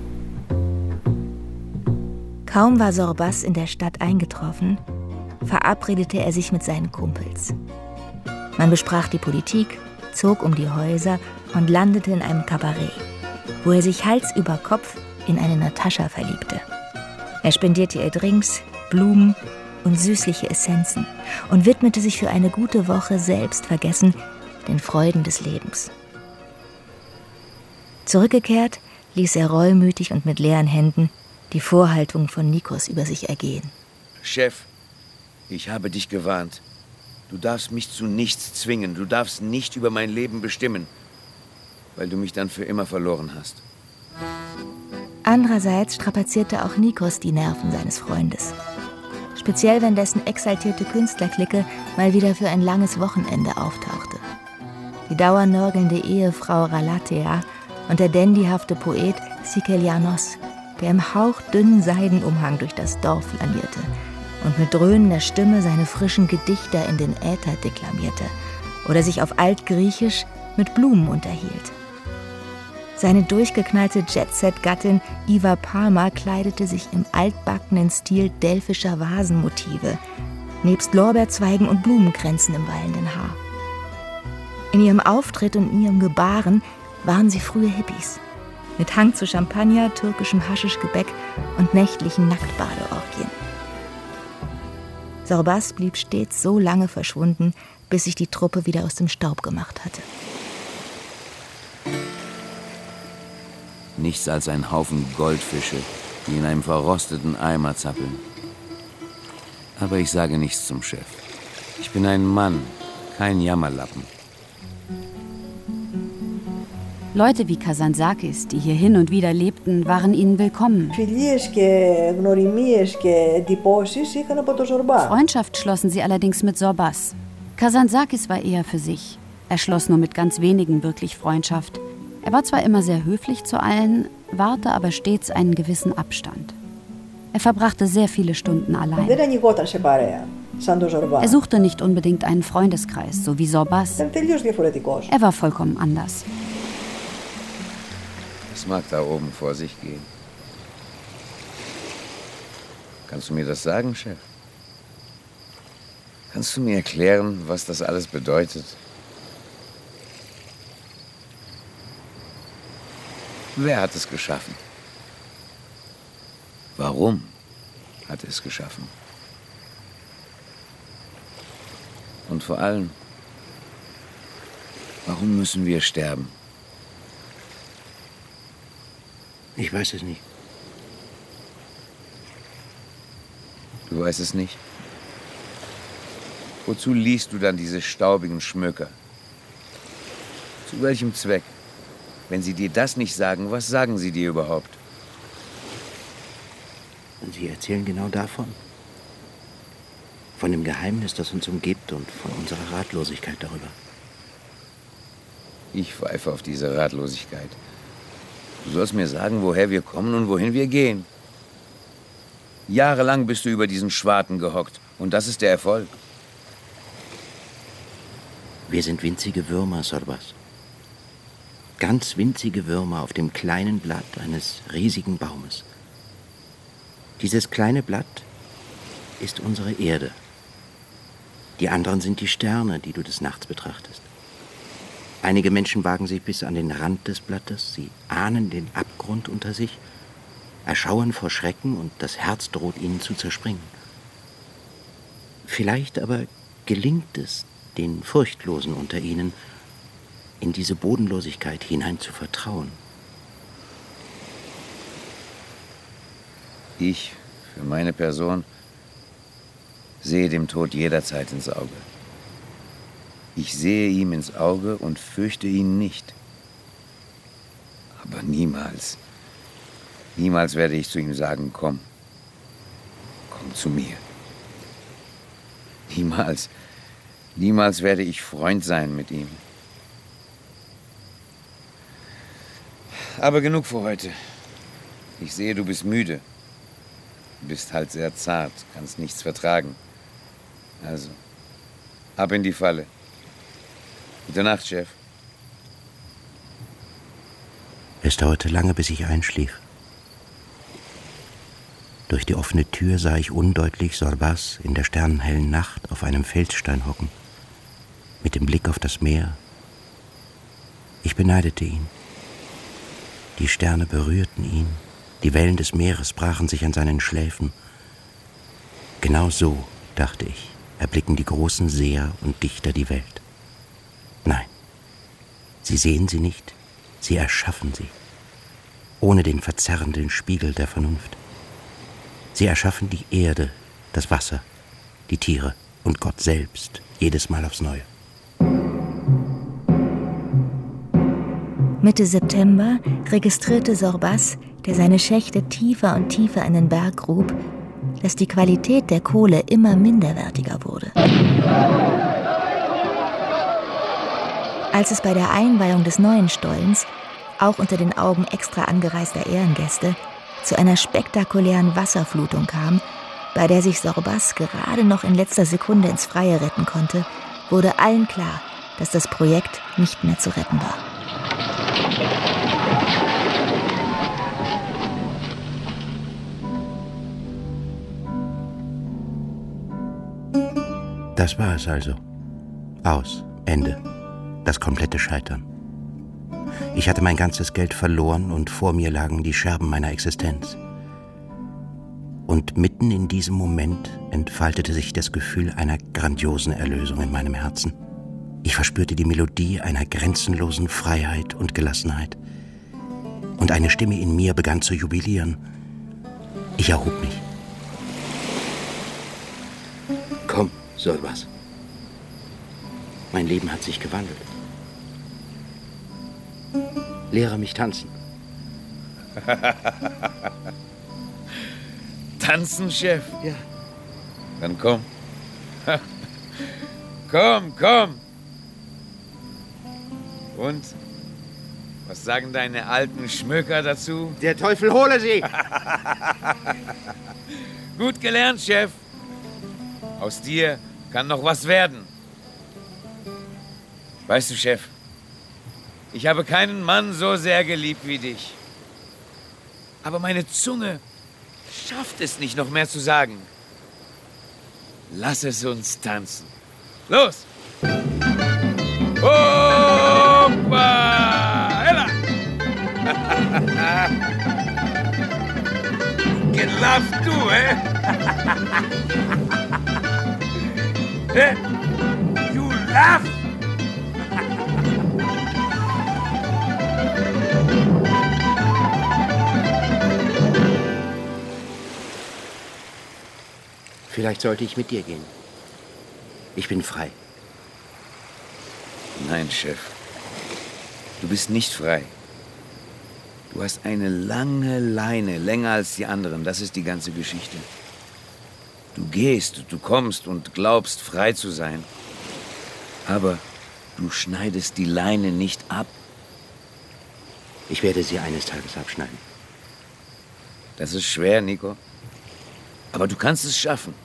Kaum war Zorbas in der Stadt eingetroffen, verabredete er sich mit seinen Kumpels. Man besprach die Politik, zog um die Häuser und landete in einem Kabarett, wo er sich Hals über Kopf in eine Natascha verliebte. Er spendierte ihr Drinks, Blumen und süßliche Essenzen und widmete sich für eine gute Woche selbstvergessen den Freuden des Lebens. Zurückgekehrt ließ er reumütig und mit leeren Händen die Vorhaltungen von Nikos über sich ergehen. Chef, ich habe dich gewarnt. Du darfst mich zu nichts zwingen. Du darfst nicht über mein Leben bestimmen, weil du mich dann für immer verloren hast. Andererseits strapazierte auch Nikos die Nerven seines Freundes. Speziell, wenn dessen exaltierte Künstlerclique mal wieder für ein langes Wochenende auftauchte. Die dauernörgelnde Ehefrau Ralatea und der dandyhafte Poet Sikelianos, der im hauchdünnen Seidenumhang durch das Dorf flanierte und mit dröhnender Stimme seine frischen Gedichte in den Äther deklamierte oder sich auf Altgriechisch mit Blumen unterhielt. Seine durchgeknallte Jet-Set-Gattin Iva Palmer kleidete sich im altbackenen Stil delphischer Vasenmotive, nebst Lorbeerzweigen und Blumenkränzen im wallenden Haar. In ihrem Auftritt und in ihrem Gebaren waren sie frühe Hippies, mit Hang zu Champagner, türkischem Haschischgebäck und nächtlichen Nacktbadeorgien. Zorbas blieb stets so lange verschwunden, bis sich die Truppe wieder aus dem Staub gemacht hatte. Nichts als ein Haufen Goldfische, die in einem verrosteten Eimer zappeln. Aber ich sage nichts zum Chef. Ich bin ein Mann, kein Jammerlappen. Leute wie Kazantzakis, die hier hin und wieder lebten, waren ihnen willkommen. Freundschaft schlossen sie allerdings mit Zorbas. Kazantzakis war eher für sich. Er schloss nur mit ganz wenigen wirklich Freundschaft. Er war zwar immer sehr höflich zu allen, wahrte aber stets einen gewissen Abstand. Er verbrachte sehr viele Stunden allein. Er suchte nicht unbedingt einen Freundeskreis, so wie Zorbas. Er war vollkommen anders. Was mag da oben vor sich gehen? Kannst du mir das sagen, Chef? Kannst du mir erklären, was das alles bedeutet? Wer hat es geschaffen? Warum hat es geschaffen? Und vor allem, warum müssen wir sterben? Ich weiß es nicht. Du weißt es nicht? Wozu liest du dann diese staubigen Schmöker? Zu welchem Zweck? Wenn sie dir das nicht sagen, was sagen sie dir überhaupt? Und sie erzählen genau davon. Von dem Geheimnis, das uns umgibt und von unserer Ratlosigkeit darüber. Ich pfeife auf diese Ratlosigkeit. Du sollst mir sagen, woher wir kommen und wohin wir gehen. Jahrelang bist du über diesen Schwarten gehockt. Und das ist der Erfolg. Wir sind winzige Würmer, Zorbas. Ganz winzige Würmer auf dem kleinen Blatt eines riesigen Baumes. Dieses kleine Blatt ist unsere Erde. Die anderen sind die Sterne, die du des Nachts betrachtest. Einige Menschen wagen sich bis an den Rand des Blattes, sie ahnen den Abgrund unter sich, erschauen vor Schrecken und das Herz droht ihnen zu zerspringen. Vielleicht aber gelingt es den Furchtlosen unter ihnen, in diese Bodenlosigkeit hinein zu vertrauen. Ich Für meine Person sehe dem Tod jederzeit ins Auge. Ich sehe ihm ins Auge und fürchte ihn nicht. Aber niemals werde ich zu ihm sagen, komm zu mir. Niemals werde ich Freund sein mit ihm. Aber genug für heute. Ich sehe, du bist müde. Du bist halt sehr zart, kannst nichts vertragen. Also, ab in die Falle. Gute Nacht, Chef. Es dauerte lange, bis ich einschlief. Durch die offene Tür sah ich undeutlich Sorbas in der sternenhellen Nacht auf einem Felsstein hocken, mit dem Blick auf das Meer. Ich beneidete ihn. Die Sterne berührten ihn, die Wellen des Meeres brachen sich an seinen Schläfen. Genau so, dachte ich, erblicken die großen Seher und Dichter die Welt. Nein, sie sehen sie nicht, sie erschaffen sie, ohne den verzerrenden Spiegel der Vernunft. Sie erschaffen die Erde, das Wasser, die Tiere und Gott selbst, jedes Mal aufs Neue. Mitte September registrierte Sorbas, der seine Schächte tiefer und tiefer in den Berg grub, dass die Qualität der Kohle immer minderwertiger wurde. Als es bei der Einweihung des neuen Stollens, auch unter den Augen extra angereister Ehrengäste, zu einer spektakulären Wasserflutung kam, bei der sich Sorbas gerade noch in letzter Sekunde ins Freie retten konnte, wurde allen klar, dass das Projekt nicht mehr zu retten war. Das war es also. Aus, Ende. Das komplette Scheitern. Ich hatte mein ganzes Geld verloren und vor mir lagen die Scherben meiner Existenz. Und mitten in diesem Moment entfaltete sich das Gefühl einer grandiosen Erlösung in meinem Herzen. Ich verspürte die Melodie einer grenzenlosen Freiheit und Gelassenheit. Und eine Stimme in mir begann zu jubilieren. Ich erhob mich. Komm, Sorbas. Mein Leben hat sich gewandelt. Lehre mich tanzen. Tanzen, Chef? Ja. Dann komm. Komm. Und? Was sagen deine alten Schmöker dazu? Der Teufel hole sie! Gut gelernt, Chef. Aus dir kann noch was werden. Weißt du, Chef, ich habe keinen Mann so sehr geliebt wie dich. Aber meine Zunge schafft es nicht, noch mehr zu sagen. Lass es uns tanzen. Los! Opa! Hella! Gelaufen du, You laugh! Vielleicht sollte ich mit dir gehen. Ich bin frei. Nein, Chef. Du bist nicht frei. Du hast eine lange Leine, länger als die anderen. Das ist die ganze Geschichte. Du gehst, du kommst und glaubst, frei zu sein. Aber du schneidest die Leine nicht ab. Ich werde sie eines Tages abschneiden. Das ist schwer, Nico. Aber du kannst es schaffen.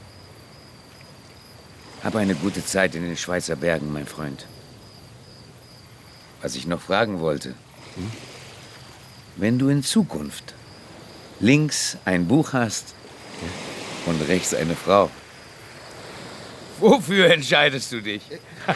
Hab eine gute Zeit in den Schweizer Bergen, mein Freund. Was ich noch fragen wollte. Wenn du in Zukunft links ein Buch hast und rechts eine Frau, wofür entscheidest du dich?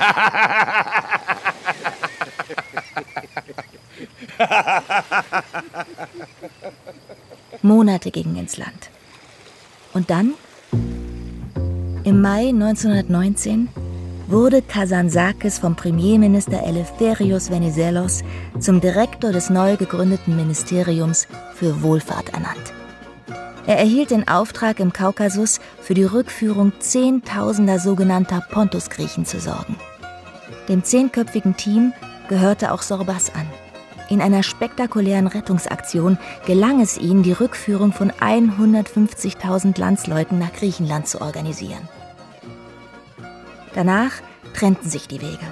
Monate gingen ins Land. Und dann, im Mai 1919, wurde Kazantzakis vom Premierminister Eleftherios Venizelos zum Direktor des neu gegründeten Ministeriums für Wohlfahrt ernannt. Er erhielt den Auftrag, im Kaukasus für die Rückführung Zehntausender sogenannter Pontusgriechen zu sorgen. Dem 10-köpfigen Team gehörte auch Zorbas an. In einer spektakulären Rettungsaktion gelang es ihnen, die Rückführung von 150.000 Landsleuten nach Griechenland zu organisieren. Danach trennten sich die Wege.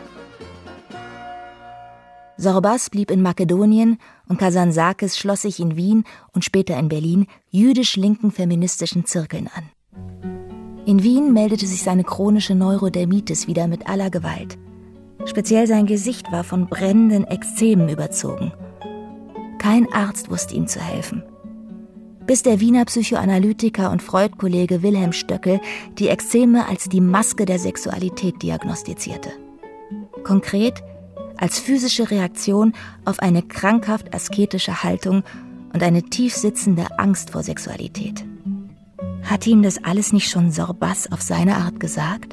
Zorbas blieb in Makedonien und Kazantzakis schloss sich in Wien und später in Berlin jüdisch-linken feministischen Zirkeln an. In Wien meldete sich seine chronische Neurodermitis wieder mit aller Gewalt. Speziell sein Gesicht war von brennenden Ekzemen überzogen. Kein Arzt wusste ihm zu helfen. Bis der Wiener Psychoanalytiker und Freud-Kollege Wilhelm Stöckel die Ekzeme als die Maske der Sexualität diagnostizierte. Konkret als physische Reaktion auf eine krankhaft asketische Haltung und eine tief sitzende Angst vor Sexualität. Hatte ihm das alles nicht schon Zorbas auf seine Art gesagt?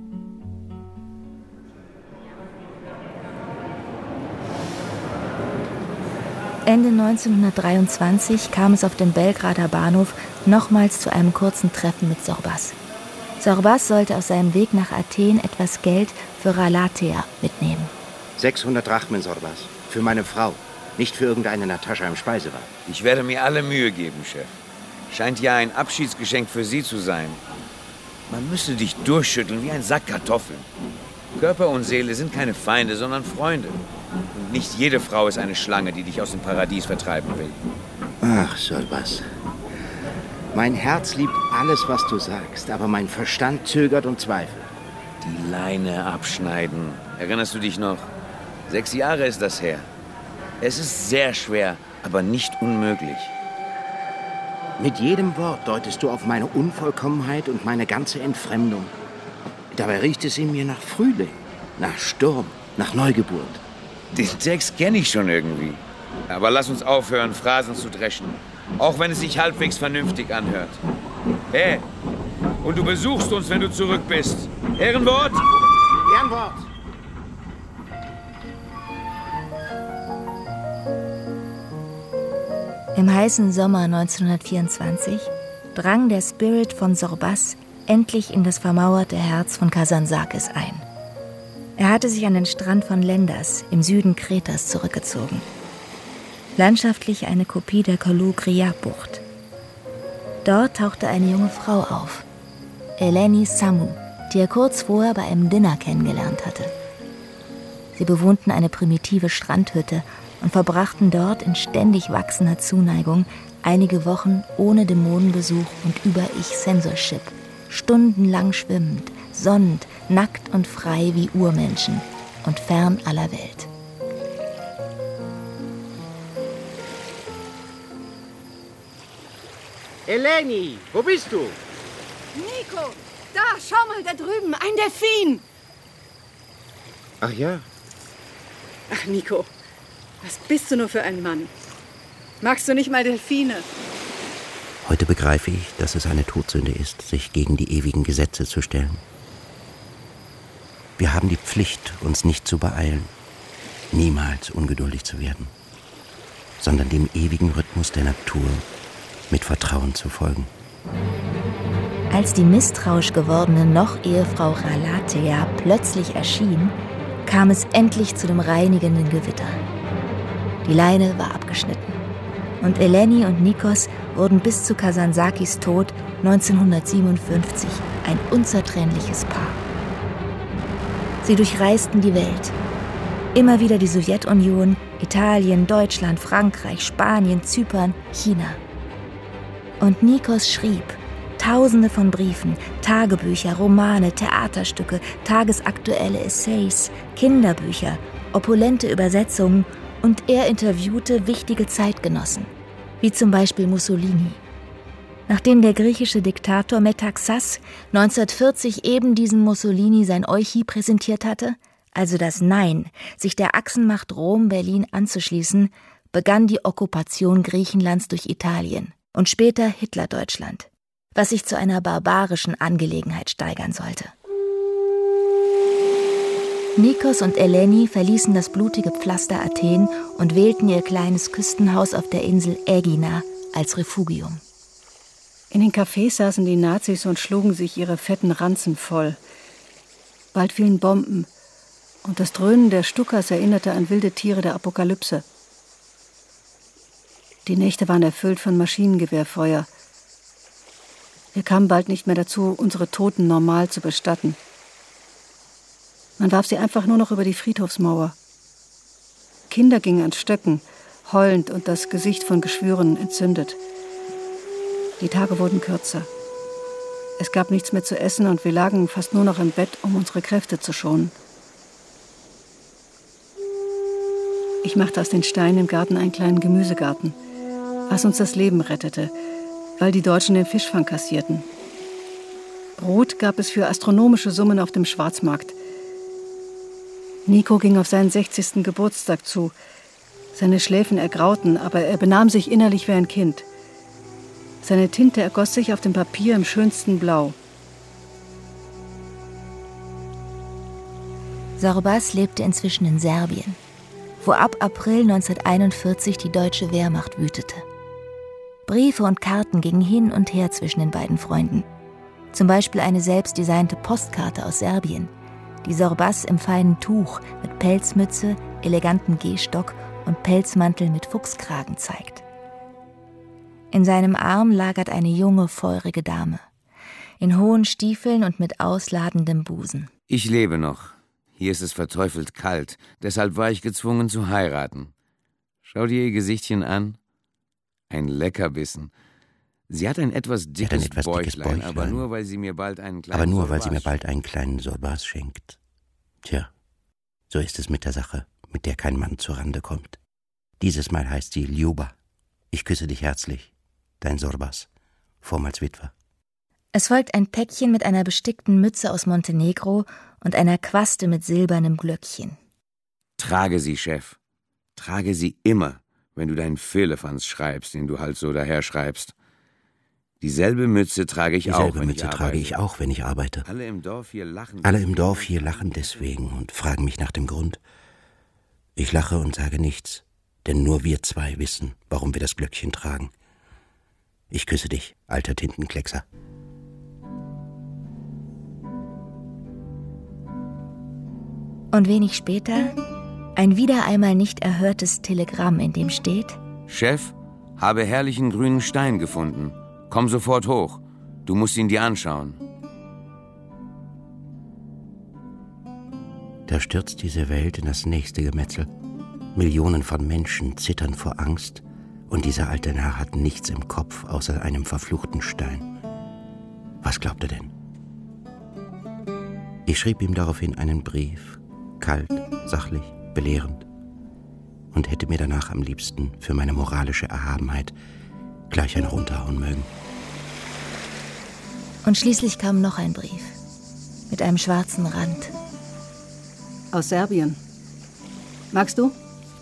Ende 1923 kam es auf dem Belgrader Bahnhof nochmals zu einem kurzen Treffen mit Zorbas. Zorbas sollte auf seinem Weg nach Athen etwas Geld für Ralatea mitnehmen. 600 Drachmen, Zorbas. Für meine Frau. Nicht für irgendeine Natascha im Speisewagen. Ich werde mir alle Mühe geben, Chef. Scheint ja ein Abschiedsgeschenk für Sie zu sein. Man müsste dich durchschütteln wie ein Sack Kartoffeln. Körper und Seele sind keine Feinde, sondern Freunde. Und nicht jede Frau ist eine Schlange, die dich aus dem Paradies vertreiben will. Ach, Zorbas. Mein Herz liebt alles, was du sagst, aber mein Verstand zögert und zweifelt. Die Leine abschneiden. Erinnerst du dich noch? 6 Jahre ist das her. Es ist sehr schwer, aber nicht unmöglich. Mit jedem Wort deutest du auf meine Unvollkommenheit und meine ganze Entfremdung. Dabei riecht es in mir nach Frühling, nach Sturm, nach Neugeburt. Den Text kenne ich schon irgendwie. Aber lass uns aufhören, Phrasen zu dreschen. Auch wenn es sich halbwegs vernünftig anhört. Hey, und du besuchst uns, wenn du zurück bist. Ehrenwort? Ehrenwort! Im heißen Sommer 1924 drang der Spirit von Zorbas endlich in das vermauerte Herz von Kazantzakis ein. Er hatte sich an den Strand von Lendas im Süden Kretas zurückgezogen. Landschaftlich eine Kopie der Kalogria-Bucht. Dort tauchte eine junge Frau auf, Eleni Samu, die er kurz vorher bei einem Dinner kennengelernt hatte. Sie bewohnten eine primitive Strandhütte und verbrachten dort in ständig wachsender Zuneigung einige Wochen ohne Dämonenbesuch und Über-Ich-Censorship, stundenlang schwimmend, sonnend, nackt und frei wie Urmenschen und fern aller Welt. Eleni, wo bist du? Nico, da, schau mal da drüben, ein Delfin. Ach ja. Ach, Nico, was bist du nur für ein Mann? Magst du nicht mal Delfine? Heute begreife ich, dass es eine Todsünde ist, sich gegen die ewigen Gesetze zu stellen. Wir haben die Pflicht, uns nicht zu beeilen, niemals ungeduldig zu werden, sondern dem ewigen Rhythmus der Natur mit Vertrauen zu folgen. Als die misstrauisch gewordene Noch-Ehefrau Ralatea plötzlich erschien, kam es endlich zu dem reinigenden Gewitter. Die Leine war abgeschnitten und Eleni und Nikos wurden bis zu Kazantzakis Tod 1957 ein unzertrennliches Paar. Sie durchreisten die Welt. Immer wieder die Sowjetunion, Italien, Deutschland, Frankreich, Spanien, Zypern, China. Und Nikos schrieb Tausende von Briefen, Tagebücher, Romane, Theaterstücke, tagesaktuelle Essays, Kinderbücher, opulente Übersetzungen und er interviewte wichtige Zeitgenossen, wie zum Beispiel Mussolini. Nachdem der griechische Diktator Metaxas 1940 eben diesen Mussolini sein Euchi präsentiert hatte, also das Nein, sich der Achsenmacht Rom-Berlin anzuschließen, begann die Okkupation Griechenlands durch Italien und später Hitlerdeutschland, was sich zu einer barbarischen Angelegenheit steigern sollte. Nikos und Eleni verließen das blutige Pflaster Athen und wählten ihr kleines Küstenhaus auf der Insel Aegina als Refugium. In den Cafés saßen die Nazis und schlugen sich ihre fetten Ranzen voll. Bald fielen Bomben und das Dröhnen der Stukas erinnerte an wilde Tiere der Apokalypse. Die Nächte waren erfüllt von Maschinengewehrfeuer. Wir kamen bald nicht mehr dazu, unsere Toten normal zu bestatten. Man warf sie einfach nur noch über die Friedhofsmauer. Kinder gingen an Stöcken, heulend und das Gesicht von Geschwüren entzündet. Die Tage wurden kürzer. Es gab nichts mehr zu essen und wir lagen fast nur noch im Bett, um unsere Kräfte zu schonen. Ich machte aus den Steinen im Garten einen kleinen Gemüsegarten, was uns das Leben rettete, weil die Deutschen den Fischfang kassierten. Brot gab es für astronomische Summen auf dem Schwarzmarkt. Nico ging auf seinen 60. Geburtstag zu. Seine Schläfen ergrauten, aber er benahm sich innerlich wie ein Kind. Seine Tinte ergoss sich auf dem Papier im schönsten Blau. Sorbas lebte inzwischen in Serbien, wo ab April 1941 die deutsche Wehrmacht wütete. Briefe und Karten gingen hin und her zwischen den beiden Freunden. Zum Beispiel eine selbstdesignte Postkarte aus Serbien, die Sorbas im feinen Tuch mit Pelzmütze, eleganten Gehstock und Pelzmantel mit Fuchskragen zeigt. In seinem Arm lagert eine junge, feurige Dame, in hohen Stiefeln und mit ausladendem Busen. Ich lebe noch. Hier ist es verteufelt kalt, deshalb war ich gezwungen zu heiraten. Schau dir ihr Gesichtchen an. Ein Leckerbissen. Sie hat ein etwas dickes Bäuchlein, aber nur, weil sie mir bald einen kleinen Sorbas schenkt. Tja, so ist es mit der Sache, mit der kein Mann zurande kommt. Dieses Mal heißt sie Ljuba. Ich küsse dich herzlich, dein Sorbas, vormals Witwer. Es folgt ein Päckchen mit einer bestickten Mütze aus Montenegro und einer Quaste mit silbernem Glöckchen. Trage sie, Chef. Trage sie immer, wenn du deinen Firlefanz schreibst, den du halt so daher schreibst. Dieselbe Mütze trage ich auch, wenn ich arbeite. Alle im Dorf hier lachen deswegen und fragen mich nach dem Grund. Ich lache und sage nichts, denn nur wir zwei wissen, warum wir das Glöckchen tragen. Ich küsse dich, alter Tintenkleckser. Und wenig später ein wieder einmal nicht erhörtes Telegramm, in dem steht: Chef, habe herrlichen grünen Stein gefunden. Komm sofort hoch. Du musst ihn dir anschauen. Da stürzt diese Welt in das nächste Gemetzel. Millionen von Menschen zittern vor Angst und dieser alte Narr hat nichts im Kopf außer einem verfluchten Stein. Was glaubt er denn? Ich schrieb ihm daraufhin einen Brief, kalt, sachlich, belehrend, und hätte mir danach am liebsten für meine moralische Erhabenheit gleich eine runterhauen mögen. Und schließlich kam noch ein Brief mit einem schwarzen Rand. Aus Serbien. Magst du?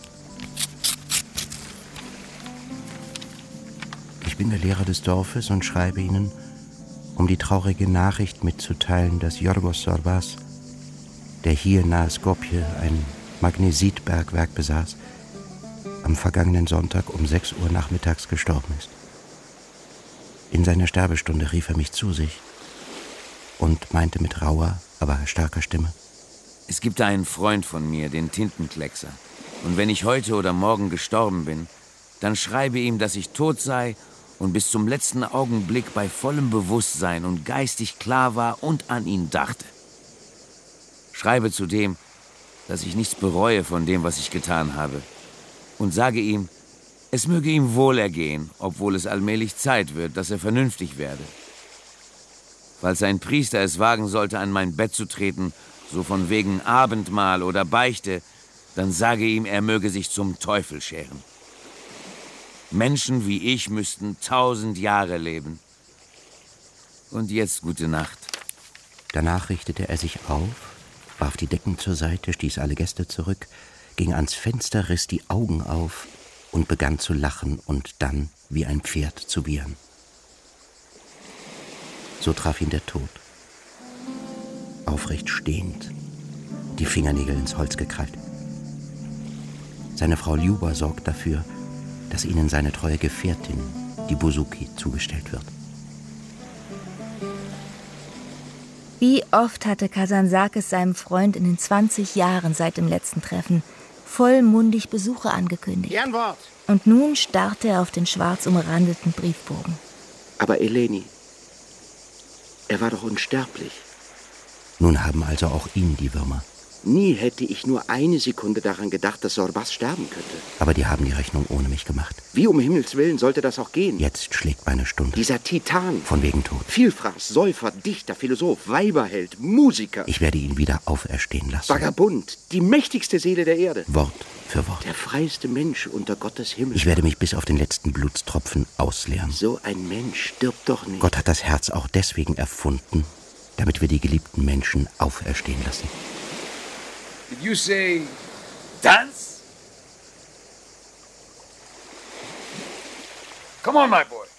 Ich bin der Lehrer des Dorfes und schreibe Ihnen, um die traurige Nachricht mitzuteilen, dass Yorgos Sorbas, der hier nahe Skopje ein Magnesitbergwerk besaß, am vergangenen Sonntag um 6 Uhr nachmittags gestorben ist. In seiner Sterbestunde rief er mich zu sich und meinte mit rauer, aber starker Stimme: Es gibt da einen Freund von mir, den Tintenkleckser. Und wenn ich heute oder morgen gestorben bin, dann schreibe ihm, dass ich tot sei und bis zum letzten Augenblick bei vollem Bewusstsein und geistig klar war und an ihn dachte. Schreibe zudem, dass ich nichts bereue von dem, was ich getan habe. Und sage ihm, es möge ihm wohlergehen, obwohl es allmählich Zeit wird, dass er vernünftig werde. Falls ein Priester es wagen sollte, an mein Bett zu treten, so von wegen Abendmahl oder Beichte, dann sage ihm, er möge sich zum Teufel scheren. Menschen wie ich müssten 1000 Jahre leben. Und jetzt gute Nacht. Danach richtete er sich auf, warf die Decken zur Seite, stieß alle Gäste zurück, ging ans Fenster, riss die Augen auf und begann zu lachen und dann wie ein Pferd zu wiehern. So traf ihn der Tod. Aufrecht stehend, die Fingernägel ins Holz gekrallt. Seine Frau Ljuba sorgt dafür, dass ihnen seine treue Gefährtin, die Buzuki, zugestellt wird. Wie oft hatte Kazantzakis seinem Freund in den 20 Jahren seit dem letzten Treffen vollmundig Besuche angekündigt. Gern Wort. Und nun starrte er auf den schwarz umrandeten Briefbogen. Aber Eleni, er war doch unsterblich. Nun haben also auch ihn die Würmer. Nie hätte ich nur eine Sekunde daran gedacht, dass Sorbas sterben könnte. Aber die haben die Rechnung ohne mich gemacht. Wie um Himmels Willen sollte das auch gehen? Jetzt schlägt meine Stunde. Dieser Titan. Von wegen Tod. Vielfraß, Säufer, Dichter, Philosoph, Weiberheld, Musiker. Ich werde ihn wieder auferstehen lassen. Vagabund, die mächtigste Seele der Erde. Wort für Wort. Der freiste Mensch unter Gottes Himmel. Ich werde mich bis auf den letzten Blutstropfen ausleeren. So ein Mensch stirbt doch nicht. Gott hat das Herz auch deswegen erfunden, damit wir die geliebten Menschen auferstehen lassen. Did you say dance? Come on, my boy.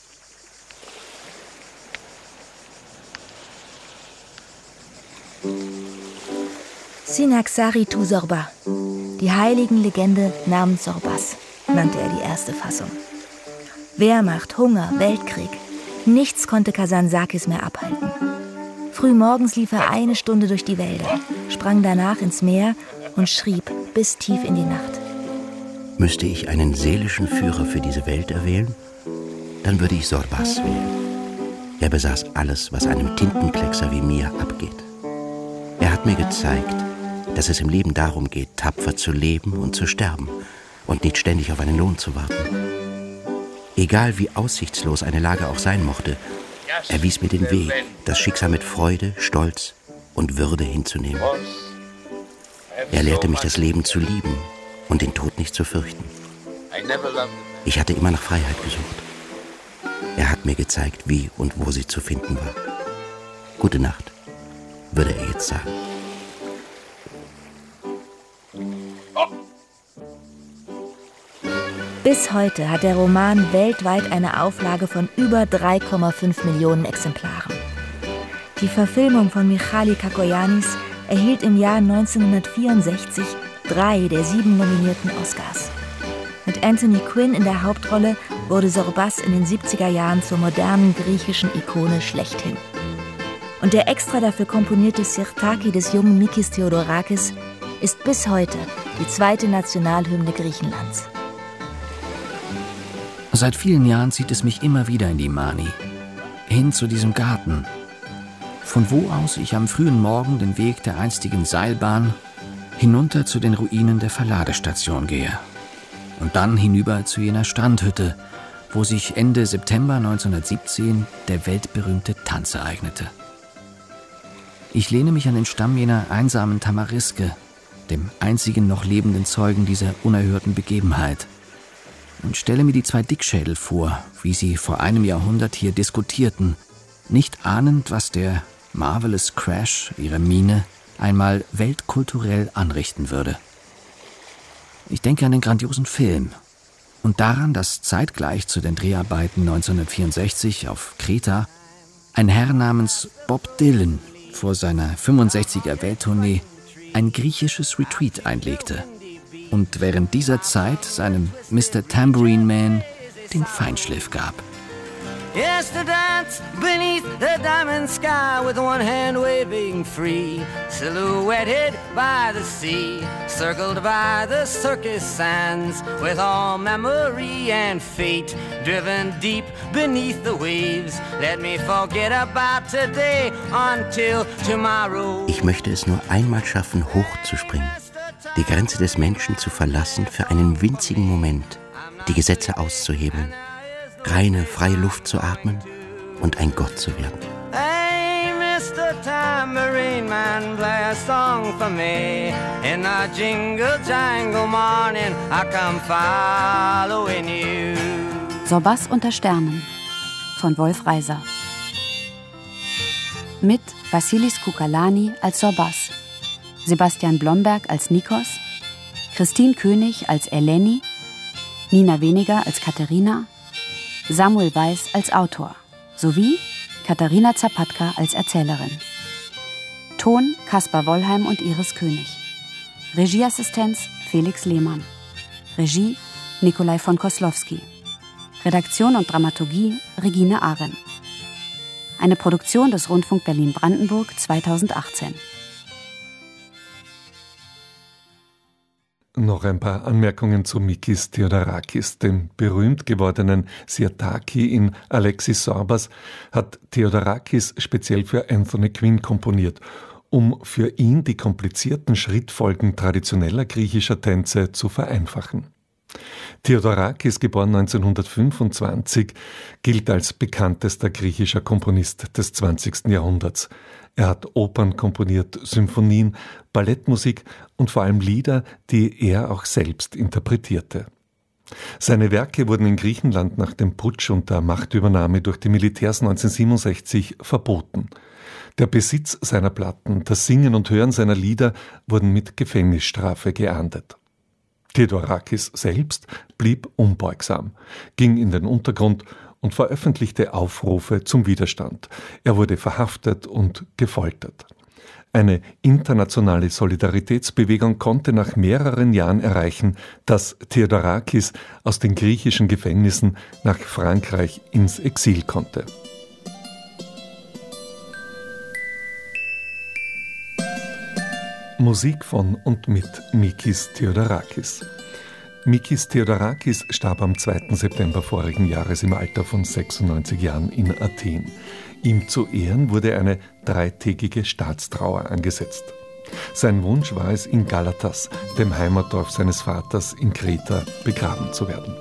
Sinaxaritu Sorba, die Heiligenlegende namens Sorbas, nannte er die erste Fassung. Wehrmacht, Hunger, Weltkrieg, nichts konnte Kazantzakis mehr abhalten. Frühmorgens lief er 1 Stunde durch die Wälder, sprang danach ins Meer und schrieb bis tief in die Nacht. Müsste ich einen seelischen Führer für diese Welt erwählen, dann würde ich Sorbas wählen. Er besaß alles, was einem Tintenkleckser wie mir abgeht. Er hat mir gezeigt, dass es im Leben darum geht, tapfer zu leben und zu sterben und nicht ständig auf einen Lohn zu warten. Egal wie aussichtslos eine Lage auch sein mochte, er wies mir den Weg, das Schicksal mit Freude, Stolz und Würde hinzunehmen. Er lehrte mich, das Leben zu lieben und den Tod nicht zu fürchten. Ich hatte immer nach Freiheit gesucht. Er hat mir gezeigt, wie und wo sie zu finden war. Gute Nacht, würde er jetzt sagen. Bis heute hat der Roman weltweit eine Auflage von über 3,5 Millionen Exemplaren. Die Verfilmung von Michali Kakoyanis erhielt im Jahr 1964 3 der 7 nominierten Oscars. Mit Anthony Quinn in der Hauptrolle wurde Sorbas in den 70er Jahren zur modernen griechischen Ikone schlechthin. Und der extra dafür komponierte Sirtaki des jungen Mikis Theodorakis ist bis heute die zweite Nationalhymne Griechenlands. Seit vielen Jahren zieht es mich immer wieder in die Mani, hin zu diesem Garten, von wo aus ich am frühen Morgen den Weg der einstigen Seilbahn hinunter zu den Ruinen der Verladestation gehe und dann hinüber zu jener Strandhütte, wo sich Ende September 1917 der weltberühmte Tanz ereignete. Ich lehne mich an den Stamm jener einsamen Tamariske, dem einzigen noch lebenden Zeugen dieser unerhörten Begebenheit, und stelle mir die 2 Dickschädel vor, wie sie vor einem Jahrhundert hier diskutierten, nicht ahnend, was der Marvelous Crash, ihre Mine, einmal weltkulturell anrichten würde. Ich denke an den grandiosen Film und daran, dass zeitgleich zu den Dreharbeiten 1964 auf Kreta ein Herr namens Bob Dylan vor seiner 65er Welttournee ein griechisches Retreat einlegte und während dieser Zeit seinem Mr. Tambourine Man den Feinschliff gab. Yes, to dance beneath the diamond sky with one hand waving free, silhouetted by the sea, circled by the circus sands, with all memory and fate driven deep beneath the waves. Let me forget about today until tomorrow. Ich möchte es nur einmal schaffen, hochzuspringen, die Grenze des Menschen zu verlassen für einen winzigen Moment, die Gesetze auszuhebeln, reine, freie Luft zu atmen und ein Gott zu werden. Hey, Mr. Tambourine Man, play a song for me. In the jingle jangle morning, I come following you. Sorbas unter Sternen von Wolf Reiser. Mit Vassilis Koukalani als Sorbas, Sebastian Blomberg als Nikos, Christine König als Eleni, Nina Weniger als Katharina, Samuel Weiß als Autor sowie Katharina Zapatka als Erzählerin. Ton Kaspar Wollheim und Iris König. Regieassistenz Felix Lehmann. Regie Nikolai von Koslowski. Redaktion und Dramaturgie Regine Ahren. Eine Produktion des Rundfunk Berlin-Brandenburg 2018. Noch ein paar Anmerkungen zu Mikis Theodorakis. Den berühmt gewordenen Sirtaki in Alexis Sorbas hat Theodorakis speziell für Anthony Quinn komponiert, um für ihn die komplizierten Schrittfolgen traditioneller griechischer Tänze zu vereinfachen. Theodorakis, geboren 1925, gilt als bekanntester griechischer Komponist des 20. Jahrhunderts. Er hat Opern komponiert, Symphonien, Ballettmusik und vor allem Lieder, die er auch selbst interpretierte. Seine Werke wurden in Griechenland nach dem Putsch und der Machtübernahme durch die Militärs 1967 verboten. Der Besitz seiner Platten, das Singen und Hören seiner Lieder wurden mit Gefängnisstrafe geahndet. Theodorakis selbst blieb unbeugsam, ging in den Untergrund und veröffentlichte Aufrufe zum Widerstand. Er wurde verhaftet und gefoltert. Eine internationale Solidaritätsbewegung konnte nach mehreren Jahren erreichen, dass Theodorakis aus den griechischen Gefängnissen nach Frankreich ins Exil konnte. Musik von und mit Mikis Theodorakis. Mikis Theodorakis starb am 2. September vorigen Jahres im Alter von 96 Jahren in Athen. Ihm zu Ehren wurde eine 3-tägige Staatstrauer angesetzt. Sein Wunsch war es, in Galatas, dem Heimatdorf seines Vaters in Kreta, begraben zu werden.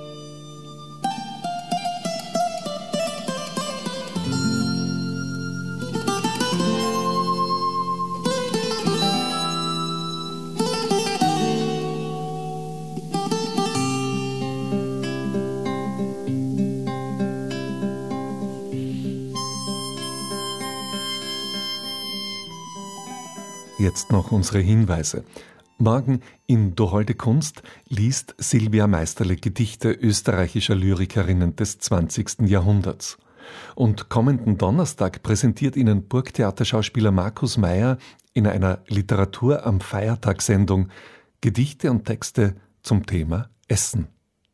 Jetzt noch unsere Hinweise. Morgen in Du holde Kunst liest Silvia Meisterle Gedichte österreichischer Lyrikerinnen des 20. Jahrhunderts. Und kommenden Donnerstag präsentiert Ihnen Burgtheaterschauspieler Markus Meyer in einer Literatur am Feiertag-Sendung Gedichte und Texte zum Thema Essen.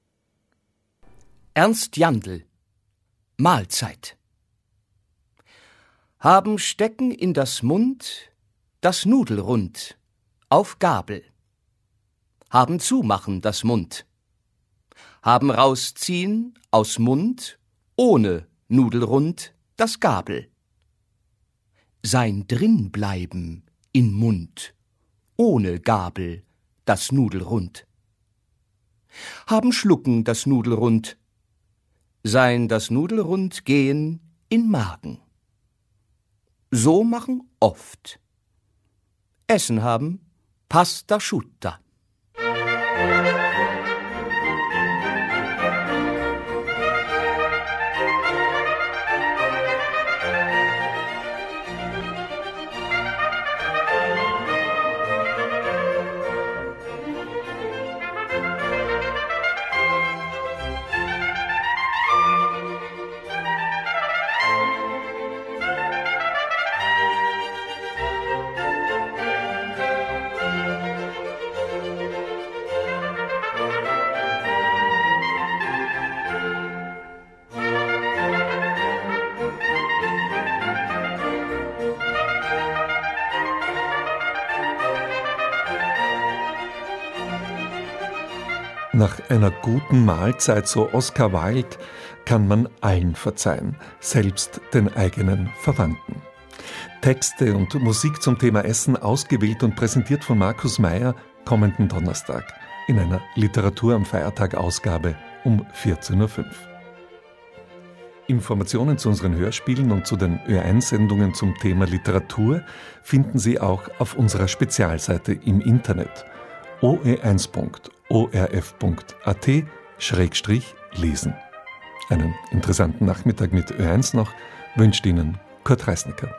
Ernst Jandl: Mahlzeit. Haben stecken in das Mund das Nudelrund auf Gabel. Haben zumachen das Mund. Haben rausziehen aus Mund ohne Nudelrund das Gabel. Sein drinbleiben in Mund ohne Gabel das Nudelrund. Haben schlucken das Nudelrund. Sein das Nudelrund gehen in Magen. So machen oft. Essen haben Pasta asciutta. Nach einer guten Mahlzeit, so Oscar Wilde, kann man allen verzeihen, selbst den eigenen Verwandten. Texte und Musik zum Thema Essen ausgewählt und präsentiert von Markus Meyer kommenden Donnerstag in einer Literatur am Feiertag-Ausgabe um 14.05 Uhr. Informationen zu unseren Hörspielen und zu den Ö1-Sendungen zum Thema Literatur finden Sie auch auf unserer Spezialseite im Internet oe1.orf.at/lesen. Einen interessanten Nachmittag mit Ö1 noch wünscht Ihnen Kurt Reisnecker.